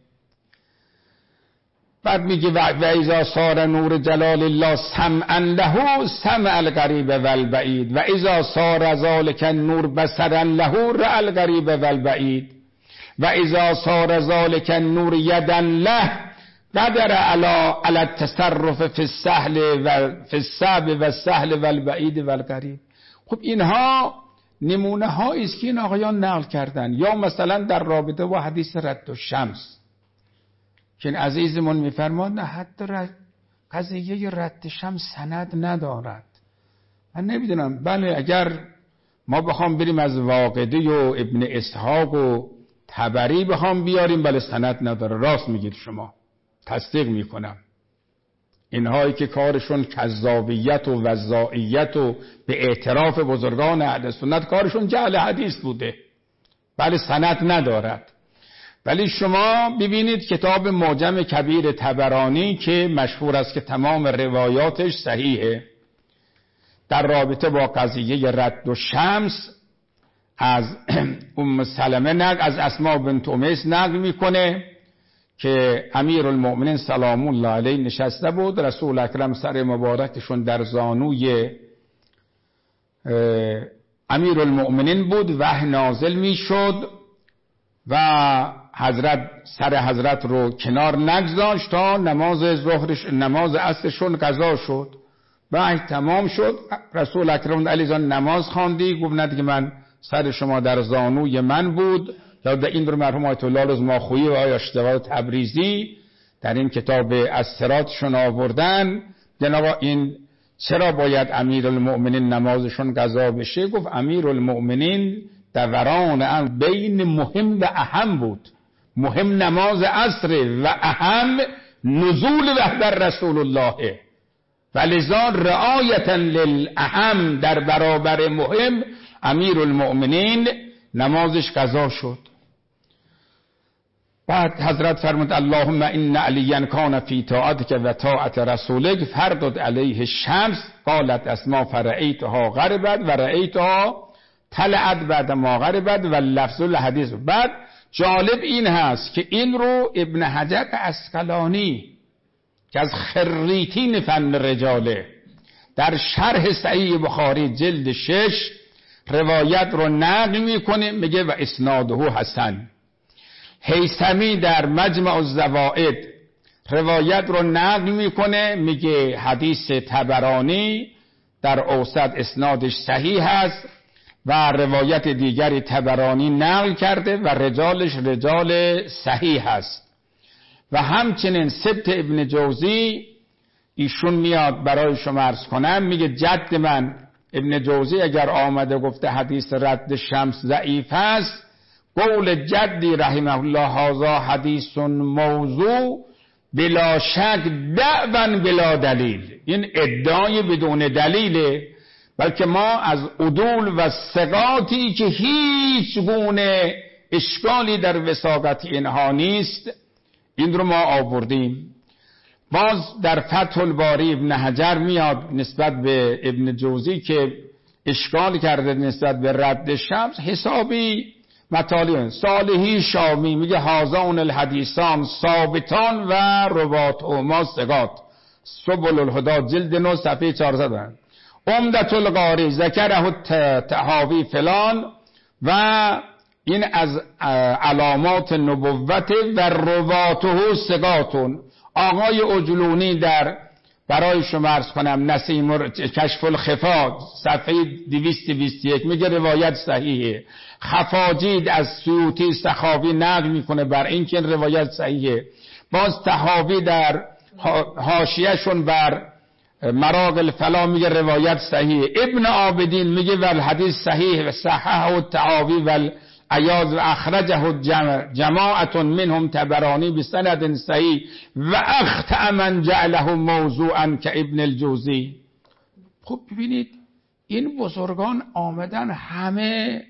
بعد میگه و اذا صار نور جلال الله سمعا له سمع القریب والبعید و اذا صار ذلک النور بصرا له رأى القریب والبعید و اذا صار ذلک النور یدا له قدر علی علی التصرف فی السهل و فی الصعب و السهل والبعید والقریب. خب اینها نمونه هایی است که این آقایان نقل کردن. یا مثلا در رابطه با حدیث رد الشمس که این عزیزمون میفرماد نه حتی قضیه رد شمس سند ندارد. من نمیدونم، بله اگر ما بخوام بریم از واقدی و ابن اسحاق و طبری بخوام بیاریم بله سند نداره. راست میگید شما، تصدیق میکنم. اینهایی که کارشون کذابیت و وضاعیت و به اعتراف بزرگان اهل سنت کارشون جعل حدیث بوده، بله سند ندارد. ولی شما ببینید کتاب معجم کبیر طبرانی که مشهور است که تمام روایاتش صحیحه، در رابطه با قضیه رد و شمس از ام سلمه نقل از اسماء بنت امیس نقل میکنه که امیر المؤمنین سلام الله علیه نشسته بود، رسول اکرم سر مبارکشون در زانوی امیر المؤمنین بود، وحی نازل میشد و حضرت سر حضرت رو کنار نگذاشت تا نماز ظهرش نماز عصرشون قضا شد. بعد تمام شد رسول اکرم علیه نماز خواندی، گفت نه دیگه من سر شما در زانوی من بود. یا در این رو مرحوم آیت الله رزماخویی و آیه اشتغال تبریزی در این کتاب اسراتشون آوردن. جناب این چرا باید امیرالمؤمنین نمازشون قضا بشه؟ گفت امیرالمؤمنین دوران ام بین مهم و اهم بود. مهم نماز عصر و اهم نزول وحی رسول الله، ولذا رعایتا للاهم در برابر مهم امیرالمؤمنین نمازش قضا شد. بعد حضرت فرمود اللهم ان علیا کان فی طاعتک و طاعت رسولک فردد علیه الشمس. قالت اسما فرأیتها غربت و رأیتها طلعت بعد ما غربت و لفظ الحدیث. بعد جالب این هست که این رو ابن حجر اسقلانی که از خریتین فن رجاله در شرح صحیح بخاری جلد شش روایت رو نقل میکنه، میگه و اسناده حسن. هیثمی در مجمع الزوائد روایت رو نقل میکنه، میگه حدیث طبرانی در اوسط اسنادش صحیح هست و روایت دیگری طبرانی نقل کرده و رجالش رجال صحیح هست. و همچنین سبت ابن جوزی ایشون میاد برای شما عرض کنم، میگه جد من ابن جوزی اگر آمده گفته حدیث رد شمس ضعیف است، قول جدی رحمه الله هذا حدیث موضوع بلا شک دعوا بلا دلیل. این ادعای بدون دلیله، بلکه ما از عدول و ثقاتی که هیچ گونه اشکالی در وثاقت اینها نیست این رو ما آوردیم. باز در فتح الباری ابن حجر میاد نسبت به ابن جوزی که اشکال کرده نسبت به رد شمس حسابی مطالب. صالحی شامی میگه هازان الحدیثان ثابتان و رواتهما ثقات. سبل الهدی جلد نه صفحه چهارصد. عمدة القاری ذکره الطحاوی فلان و این از علامات نبوت و رواته ثقاتون. آقای اجلونی در برای شما عرض کنم نسیم کشف الخفا صفحه دویست و بیست و یک میگه روایت صحیحه. خفاجید از سیوطی سخاوی نقل میکنه بر این که روایت صحیحه. باز طحاوی در حاشیه‌شون بر مراغ الفلا میگه روایت صحیحه. ابن عابدین میگه ول حدیث صحیح و صححه الطحاوی ول ایاز و اخرجه جماعت منهم طبرانی بسند صحیح و اخطأ من جعله موضوعا که ابن الجوزی. خب ببینید این بزرگان آمدن همه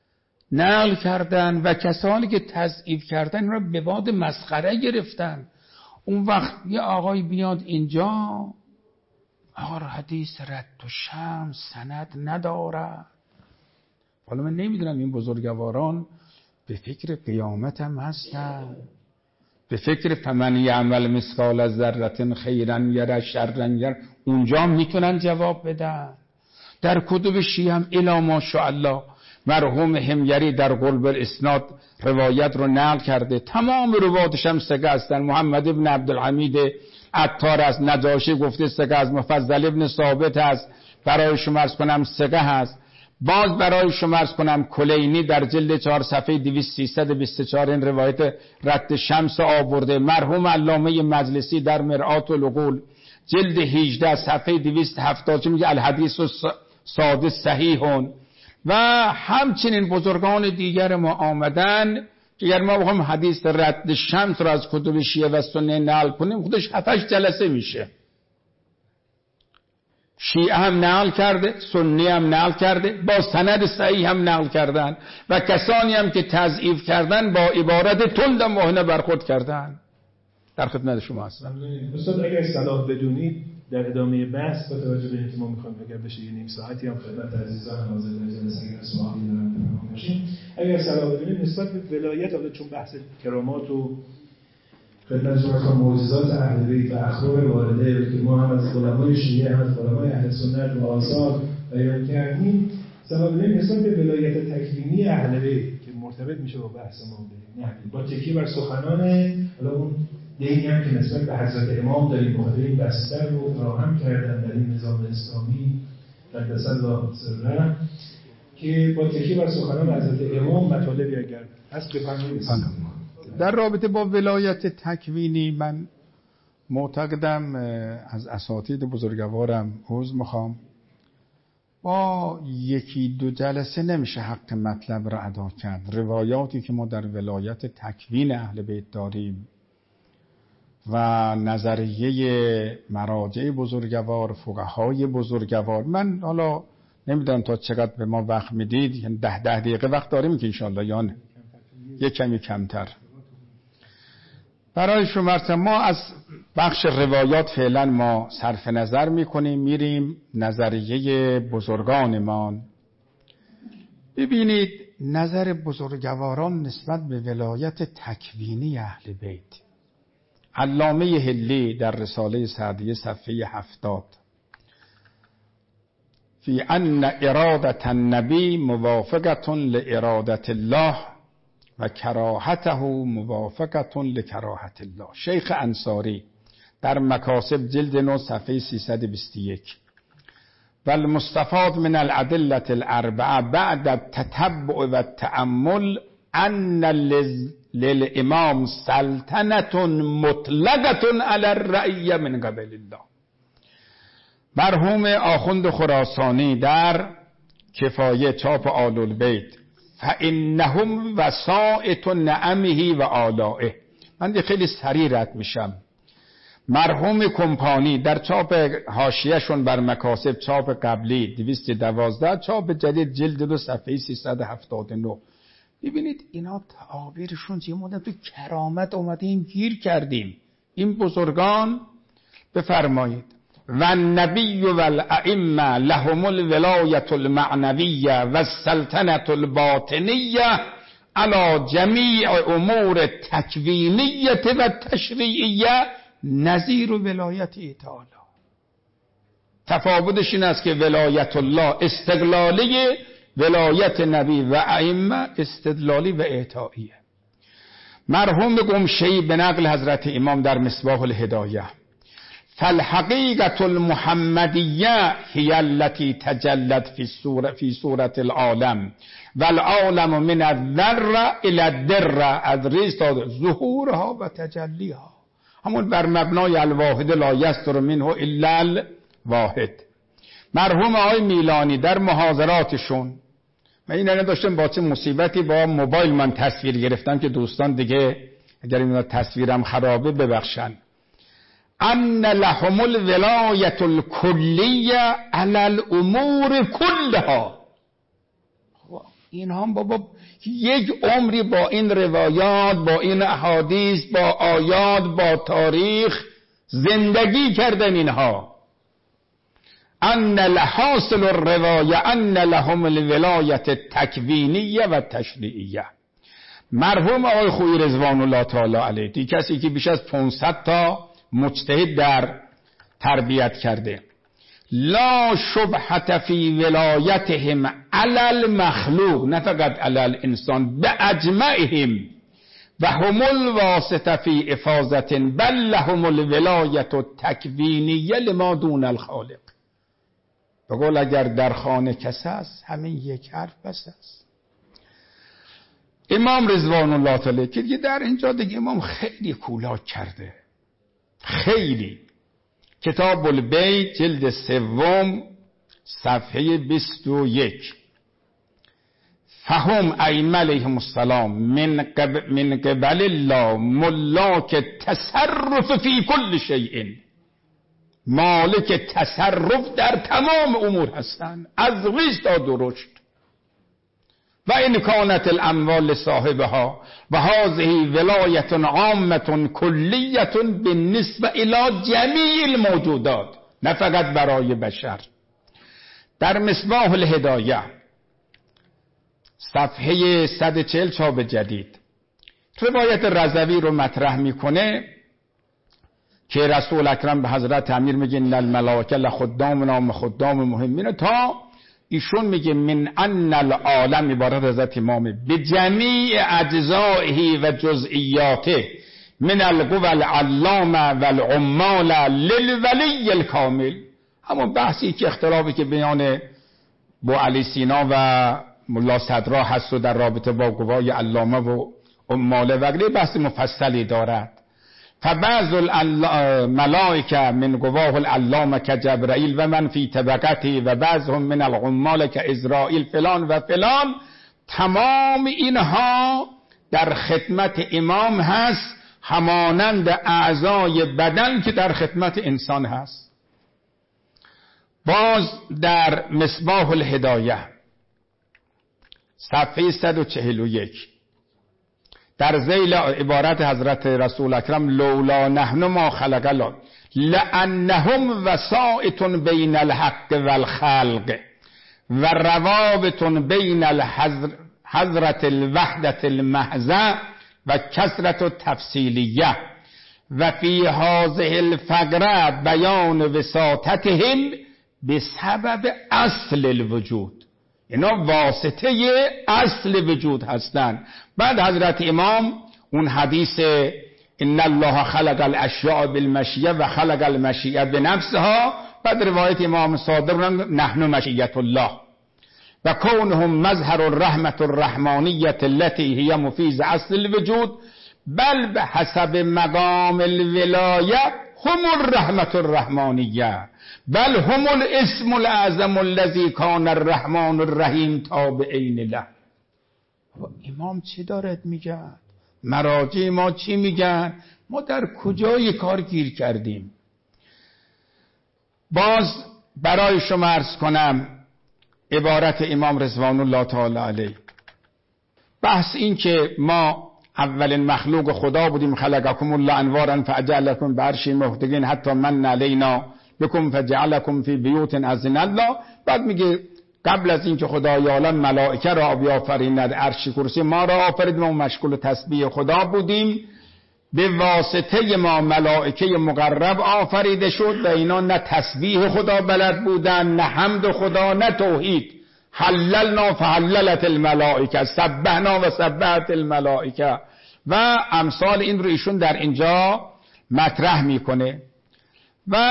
نقل کردن و کسانی که تضعیف کردن را به باد مسخره گرفتن. اون وقت یه آقای بیاد اینجا آقا حدیث رد و شمس سند نداره. حالا من نمیدونم این بزرگواران به فکر قیامت هم هستن، به فکر فمن یعمل مثقال ذره خیرا یره شرا یره، اونجا میتونن جواب بدن. در کتب شیعه هم الا ماشاءالله مرحوم حمیری در قلب الاسناد روایت رو نقل کرده، تمام روایاتش هم ثقه هستن. محمد ابن عبدالحمید عطار از نجاشی گفته ثقه است. مفضل ابن ثابت است برای شما عرض کنم ثقه هست. باز برای شما عرض کنم کلینی در جلد چهار صفحه دویست و سیصد و بیست و چهار این روایت رد شمس آورده. مرحوم علامه مجلسی در مرآت العقول جلد هجده صفحه دویست و هفتاد میگه الحدیث سادس صحیحون. و همچنین بزرگان دیگر ما آمدن که اگر ما بخوایم حدیث رد شمس رو از کتب شیعه و سنی نقل کنیم خودش هفتش جلسه میشه. شیعه هم نقل کرده، سنی هم نقل کرده، با سند صحیح هم نقل کردن و کسانی هم که تضعیف کردن با عبارت تند و مهنه برخورد کردن. در خدمت شما هستم. استاد اگر صلاح بدونید در ادامه بحث با توجه به اینکه ما میخوایم اگر بشه یه نیم ساعتی هم خدمت عزیزان حاضر جلسه اگر سوالی دارن باشیم، اگر صلاح بدونید نسبت به ولایت، حالا چون بحث کرامات و خدمت شما که معجزات اهل بیت و اخبار وارده که ما هم از علمای شیعه هم از علمای اهل سنت و آثار بیان کردیم، صلاح بدونید نسبت به ولایت تکوینی اهل بیت که مرتبط میشه با بحث ما نه با تکیه بر سخنان حالا اون دینی هم که نسبت به حضرت امام داریم مهده این بستر رو فراهم کردن در این نظام اسلامی قدس الله سره که با تکیه بر سخنان حضرت امام مطالبی اگر هست بفرمایید. در رابطه با ولایت تکوینی من معتقدم از اساتید بزرگوارم عذر میخوام، با یکی دو جلسه نمیشه حق مطلب را ادا کرد. روایاتی که ما در ولایت تکوین اهل بیت داریم و نظریه مراجع بزرگوار، فقهای بزرگوار، من حالا نمیدونم تا چقدر به ما وقت میدید، یعنی ده ده دقیقه وقت داریم که انشاءالله یا نه یک کمی کمتر. برای شما ما از بخش روایات فعلا ما صرف نظر میکنیم، میریم نظریه بزرگانمان. ببینید نظر بزرگواران نسبت به ولایت تکوینی اهل بیت. علامه حلی در رساله سعدیه صفحه هفتاد فی ان ارادت النبی موافقة لارادت الله و کراهته موافقة لکراهت الله. شیخ انصاری در مکاسب جلد نو صفحه سیصد و بیست و یک. و المستفاد من الادله الاربعه بعد التتبع و التأمل ان للامام سلطنة مطلقة علی الرعیه من قبل الله. مرحوم آخوند خراسانی در کفایه چاپ آل البیت فانهم وسائط نعمه و آلائه. من دی خیلی سریع رد میشم. مرحوم کمپانی در چاپ حاشیه‌شون بر مکاسب چاپ قبلی دویست و دوازده، چاپ جدید جلد دو صفحه سیصد و هفتاد و نه. ببینید اینا تعابیرشون چیه؟ ما تو کرامت اومدیم گیر کردیم. این بزرگان بفرمایید و النبی و الائمه لهم الولایت المعنویه و السلطنة الباطنیه علی جمیع امور تکوینیه و تشریعیه نظیر ولایت تعالی. تفاوتش این است که ولایت الله استقلالی، ولایت نبی و ائمه استدلالی و اعطائیه. مرحوم قمشی به نقل حضرت امام در مصباح الهدایه فالحقیقة المحمدیه هی التي تجلت فی صورت فی صورت العالم والعالم من الذره الى الدره، از ریز تا ظهورها و تجلیها، همون بر مبنای الواحد لا یصدر منه الا الواحد. مرحوم آقای میلانی در محاضراتشون، من این نداشتم با چه مصیبتی با موبایل من تصویر گرفتم که دوستان دیگه اگر این تصویرم خرابه ببخشن، ان لهم الولایت الکلیه علی الامور کلها. این هم بابا یک عمری با این روایات، با این احادیث، با آیات، با تاریخ زندگی کردن اینها. ان لحاصل الروایه ان لهم الولایت التکوینیه و تشریعیه. مرحوم آقای خویی رضوان الله تعالی علیه، دی کسی که بیش از پانصد تا مجتهد در تربیت کرده، لا شبهة فی ولایتهم علی المخلوق، نه فقط علی الانسان، باجمعهم و هم الواسطه فی افاظة بل لهم الولایت التکوینیه لما دون الخالق. بقول اگر در خانه کسی است همین یک حرف بس است. امام رضوان الله تعالی که در اینجا دیگه امام خیلی کولاک کرده، خیلی. کتاب البیت جلد سوم صفحه بیست و یک. فهم ائمه علیهم السلام من قبل, من قبل الله ملاک تصرف فی کل شیء، مالک تصرف در تمام امور هستند، از ریز تا درشت. و این کانت الاموال صاحبها و هذه ولایت عامه کلیه بالنسبه الی جمیع الموجودات، نه فقط برای بشر. در مصباح الهدایه صفحه صد و چهل چاپ جدید روایت رضوی رو مطرح میکنه که رسول اکرم به حضرت امیر میگه ان الملائکه لخدام نام خدام مهمین، تا ایشون میگه من ان العالم، عبارت حضرت امامه، به جمیع اجزائه و جزئیاته من القوى العلامه و العمال للولی الکامل. همون بحثی که اختلافی که بیان با علی سینا و ملا صدرا هست و در رابطه با قوای علامه و عمال وغیره بحث مفصلی دارد. فبعض الملائکه من قواه العلامه که جبرائیل و من فی طبقته و بعضهم من العمال که اسرائیل فلان و فلان. تمام اینها در خدمت امام هست، همانند اعضای بدن که در خدمت انسان هست. باز در مصباح الهدایه صفحه صد و چهل و یک در ذیل عبارت حضرت رسول اکرم لولا نحن ما خلق الله لانهم وسائط بین الحق والخلق و روابط بین حضرت الوحدت المحضه و کثرت التفصیلیه و فی هذه الفقره بیان وساطتهم بسبب اصل الوجود. اینا واسطه اصل وجود هستند. بعد حضرت امام اون حدیث ان الله خلق الاشیاء بالمشیه و خلق المشیه بنفسها، بعد روایت امام صادق نحن مشیت الله و کونهم مظهر الرحمة الرحمانیة التي هي مفیز اصل الوجود بل به حسب مقام الولایه هم الرحمة الرحمانیه بل هم الاسم الاعظم الذي كان الرحمن الرحیم تابعین له. امام چی دارد میگن؟ مراجع ما چی میگن؟ ما در کجای کار گیر کردیم؟ باز برای شما عرض کنم عبارت امام رضوان الله تعالی علیه. بحث این که ما اولین مخلوق خدا بودیم، خلقکم الله انوارا فجعلکم بعرش محتقین حتی من علینا بکم فجعلکم فی بیوت اذن الله. بعد میگه قبل از اینکه خدای عالم ملائکه را بیافریند عرش کرسی ما را آفرید، ما مشغول تسبیح خدا بودیم، به واسطه ما ملائکه مقرب آفریده شد و اینا نه تسبیح خدا بلد بودن، نه حمد خدا، نه توحید. حللنا فحللت الملائکه، سبحنا و سبحت الملائکه و امثال این رو ایشون در اینجا مطرح میکنه. و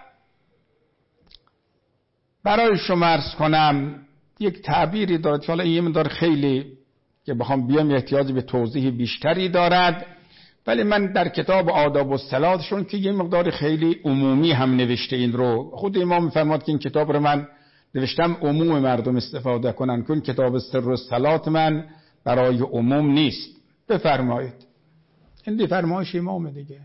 برای شما عرض کنم یک تعبیری دارد که حالا این مقدار خیلی که بخوام بیام احتیاج به توضیح بیشتری دارد، ولی من در کتاب آداب الصلاتشون که یه مقدار خیلی عمومی هم نوشته این رو، خود امام می‌فرماد که این کتاب رو من نوشتم عموم مردم استفاده کنن، که کتاب سر الصلات من برای عموم نیست. بفرمایید این دی فرمایش امام دیگه.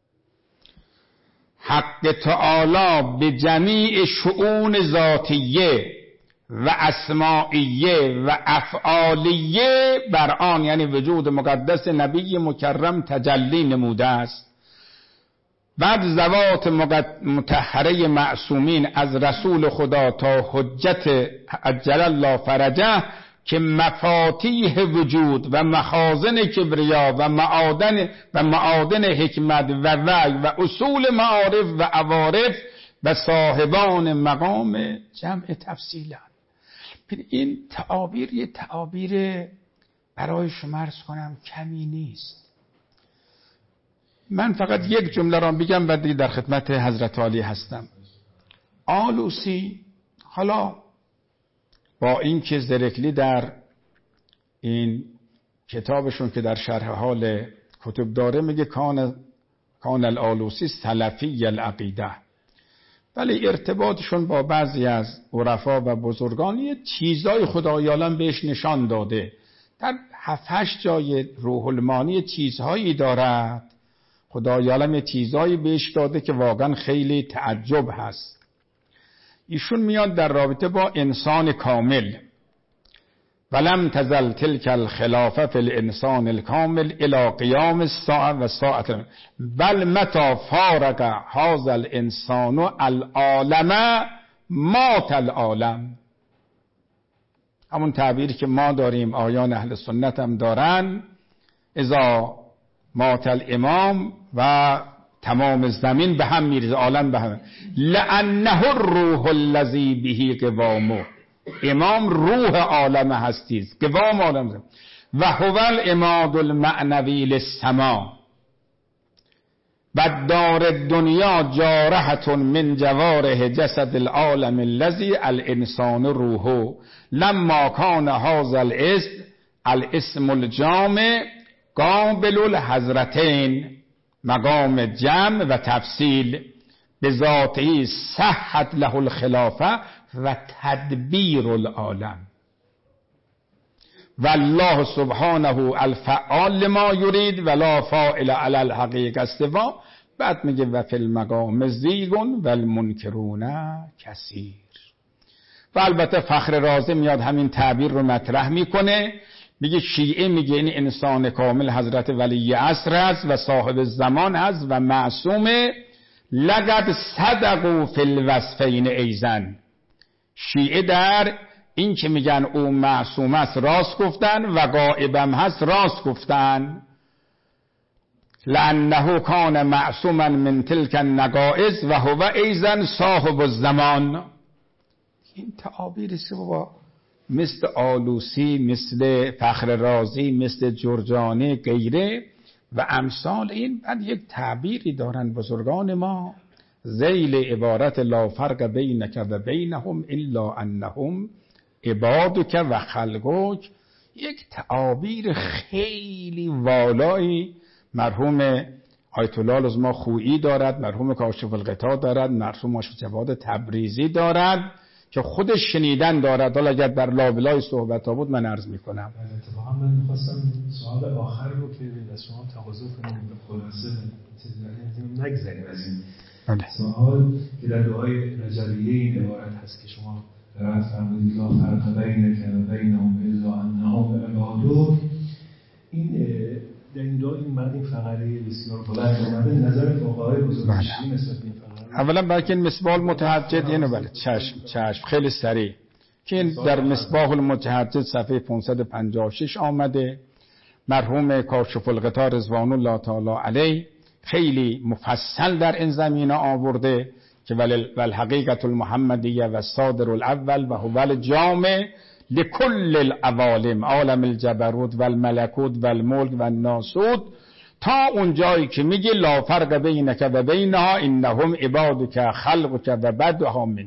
حق تعالی به جمیع شؤون ذاتیه و اسمائیه و افعالیه بر آن، یعنی وجود مقدس نبی مکرم تجلی نموده است. بعد ذوات مطهره معصومین از رسول خدا تا حجت عجل الله فرجه که مفاتیح وجود و مخازن کبریا و معادن و معادن حکمت و وعی و اصول معارف و عوارف و صاحبان مقام جمع تفصیلا. این تعابیر یه تعابیر برای شما عرض کنم کمی نیست. من فقط یک جمله را بگم بعد دیگه در خدمت حضرت علی هستم. آلوسی حالا با این که زرکلی در این کتابشون که در شرح حال کتب داره میگه کان کان الآلوسی سلفی العقیده، ولی ارتباطشون با بعضی از عرفا و بزرگان یه چیزای خدای عالم بهش نشان داده. در هفت هشت جای روح المانی چیزهایی دارد، خدای عالم چیزهایی بهش داده که واقعا خیلی تعجب هست. ایشون میاد در رابطه با انسان کامل، ولم تزل تلک الخلافه فی الانسان الکامل الی قیام الساعه و ساعت بل متى فارق هذا الانسان العالم مات العالم. همون تعبیری که ما داریم آیان اهل سنت هم دارن، اذا مات الامام و تمام زمین به هم میریزه، عالم به هم، لانه الروح الذی به قوامه. امام روح عالم هستی است، قوام عالم است. و هو العماد المعنوی للسما و دار الدنیا جارحة من جوارح جسد العالم الذي الانسان روحه لما كان هذا الاسم الاسم الجامع قابل الحضرتين مقام جمع و تفصیل بذاته صحت له الخلافه و تدبیر العالم والله سبحانه الفعال لما یرید ولا فاعل علی الحقیقه استوا. بعد میگه و فی المقام زیغ و المنکرون کثیر. و البته فخر رازی میاد همین تعبیر رو مطرح میکنه، میگه شیعه میگه این انسان کامل حضرت ولی عصر است و صاحب زمان است و معصومه. لقد صدقوا فی الوصفین ایزن. شیعه در این که میگن او معصوم است راست گفتن و غایبم هست راست گفتن. لانه کان معصوما من تلک النقائص و هو ایزن صاحب الزمان. این تعابیری است بابا مثل آلوسی، مثل فخر رازی، مثل جرجانی غیره و امثال این. بعد یک تعبیری دارن بزرگان ما، ذیل عبارت لا فرق بینک و بینهم الا انهم عبادک و خلقک. یک تعابیر خیلی والایی مرحوم آیت الله العظمی خویی دارد، مرحوم کاشف الغطا دارد، مرحوم ماشا جواد تبریزی دارد که خودش شنیدن دارد. حالا اگر در لابلای صحبت ها بود من عرض میکنم. اتفاقا من میخواستم سوال آخر رو که از شما تقاضا کنم به خلاصه نگذاریم از این سوال که در دعای رجبیه این عبارت هست که شما قرائت فرمودید لا فرق بینک و بینهم الا انهم عبادک. این در این دعا این مرد این فقره بسیار بلند اومده نظر فقهای بزرگی نسبت به این فقره. اولا بلکه این مصباح المتهجد اینو بله چشم چشم خیلی سریع که این در مصباح المتهجد صفحه پانصد و پنجاه و شش آمده. مرحوم کاشف الغطا رضوان الله تعالی علیه خیلی مفصل در این زمینه آورده که والحقیقت المحمدیه و صادر الاول و هو الجامع لکل العوالم عالم الجبروت و الملکوت و الملک و الناسوت تا اون جایی که میگه لا فرق بینک و بینها انهم عبادک خلقک و بدها منک.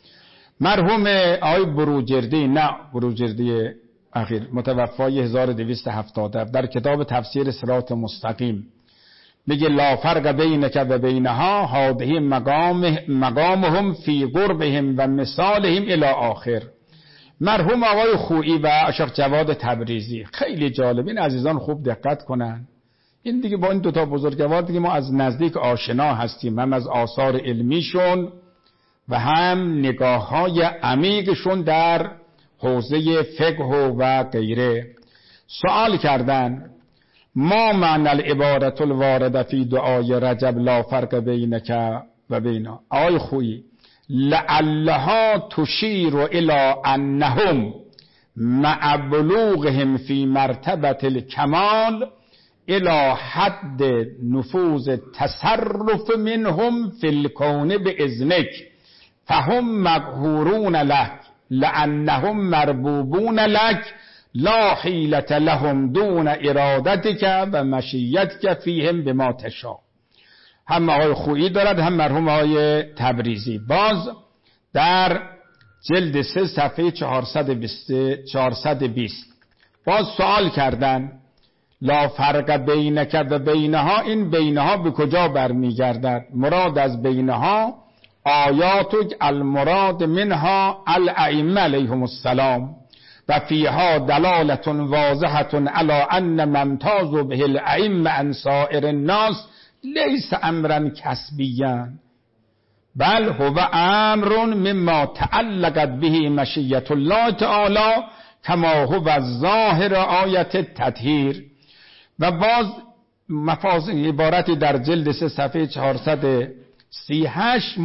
مرحوم آقای بروجردی نه بروجردی اخیر متوفای هزار و دویست و هفتاد در کتاب تفسیر صراط مستقیم میگه لا فرق بینک و بینها هذه مقام مقامهم فی قربهم و مثالهم الی آخر. مرحوم آقای خویی و شیخ جواد تبریزی خیلی جالب. این عزیزان خوب دقت کنن. این دیگه با این دوتا بزرگوار دیگه ما از نزدیک آشنا هستیم، هم از آثار علمیشون و هم نگاه های عمیقشون در حوزه فقه و غیره. سوال کردن ما معنی العبارت الوارده فی دعای رجب لا فرق بینک و بینا. آقای خویی لعلها تشیر الی انهم مع بلوغهم فی مرتبه الکمال الى حد نفوذ تصرف منهم فی الکون باذنک فهم مقهورون لك لانهم مربوبون لك لا حیلة لهم دون ارادتک و مشیتک فیهم بما تشاء. هم آقای خویی دارد هم مرحوم آقای تبریزی. باز در جلد سه صفحه چهارصد و بیست باز سوال کردن لا فرق بینک و بینها. این بینها به کجا برمیگردد؟ مراد از بینها آیات المراد منها الائمه علیهم السلام و فیها دلالت واضحة علی ان ممتاز به الائمه عن سائر الناس لیس امرا کسبیا بل هو امر مما تعلقت به مشیت الله تعالی کما هو الظاهر آیت التطهیر. و باز مفاصل عبارتی در جلد سه صفحه چهارصد و سی و هشت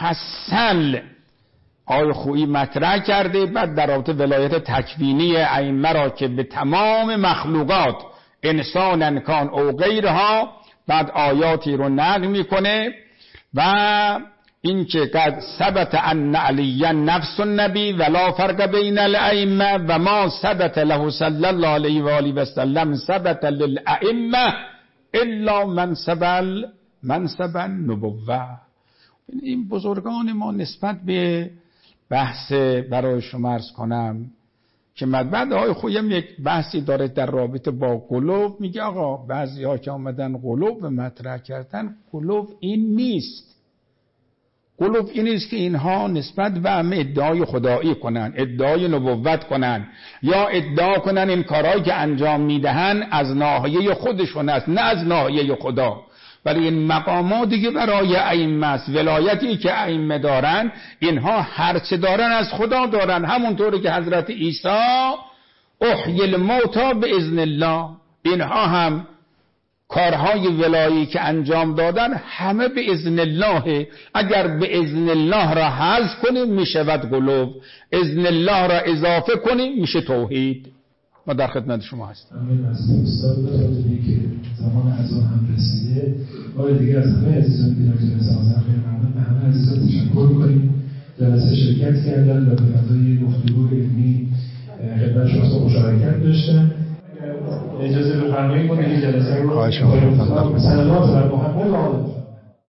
مفصل آقای خویی مطرح کرده. بعد در رابطه ولایت تکوینی ائمه را که به تمام مخلوقات انسان کان او غیرها بعد آیاتی رو نقل میکنه و این که قد ثبت ان علی نفس النبی ولا فرق بین الائمه و ما ثبت له صلی الله علیه و آله و سلم ثبت للائمه الا منصب منصب النبوه. این بزرگان ما نسبت به بحث برای شما عرض کنم که بعد آقای خویم یک بحثی داره در رابطه با قلوب، میگه آقا بعضی ها که آمدن قلوب مطرح کردن، قلوب این نیست. قلوب این نیست که اینها نسبت به همه ادعای خدایی کنن، ادعای نبوت کنن، یا ادعا کنن این کارهایی که انجام میدهن از ناحیه خودشون است نه از ناحیه خدا. ولی این مقاماتی که برای ائمه است، ولایتی که ائمه دارن، اینها هرچه دارن از خدا دارن، همونطوری که حضرت عیسی احیی الموتی باذن الله، اینها هم کارهای ولایی که انجام دادن همه به اذن الله. اگر به اذن الله را حذف کنیم میشود قلوب، اذن الله را اضافه کنیم میشه توحید. ما در خدمت شما هستیم. امین از استاد بتونید که زمان اذان هم رسیده، بار دیگه از همه عزیزان که در جلسه حاضر خیلی ممنون، به همه عزیزان تشکر می‌کنیم. جلسه شرکت کردن و به فضای گفتگو علمی خدمت شما مشارکت داشتن. اجازه بفرمایید ما این جلسه رو خواهش می‌کنم. سلامات بر محمد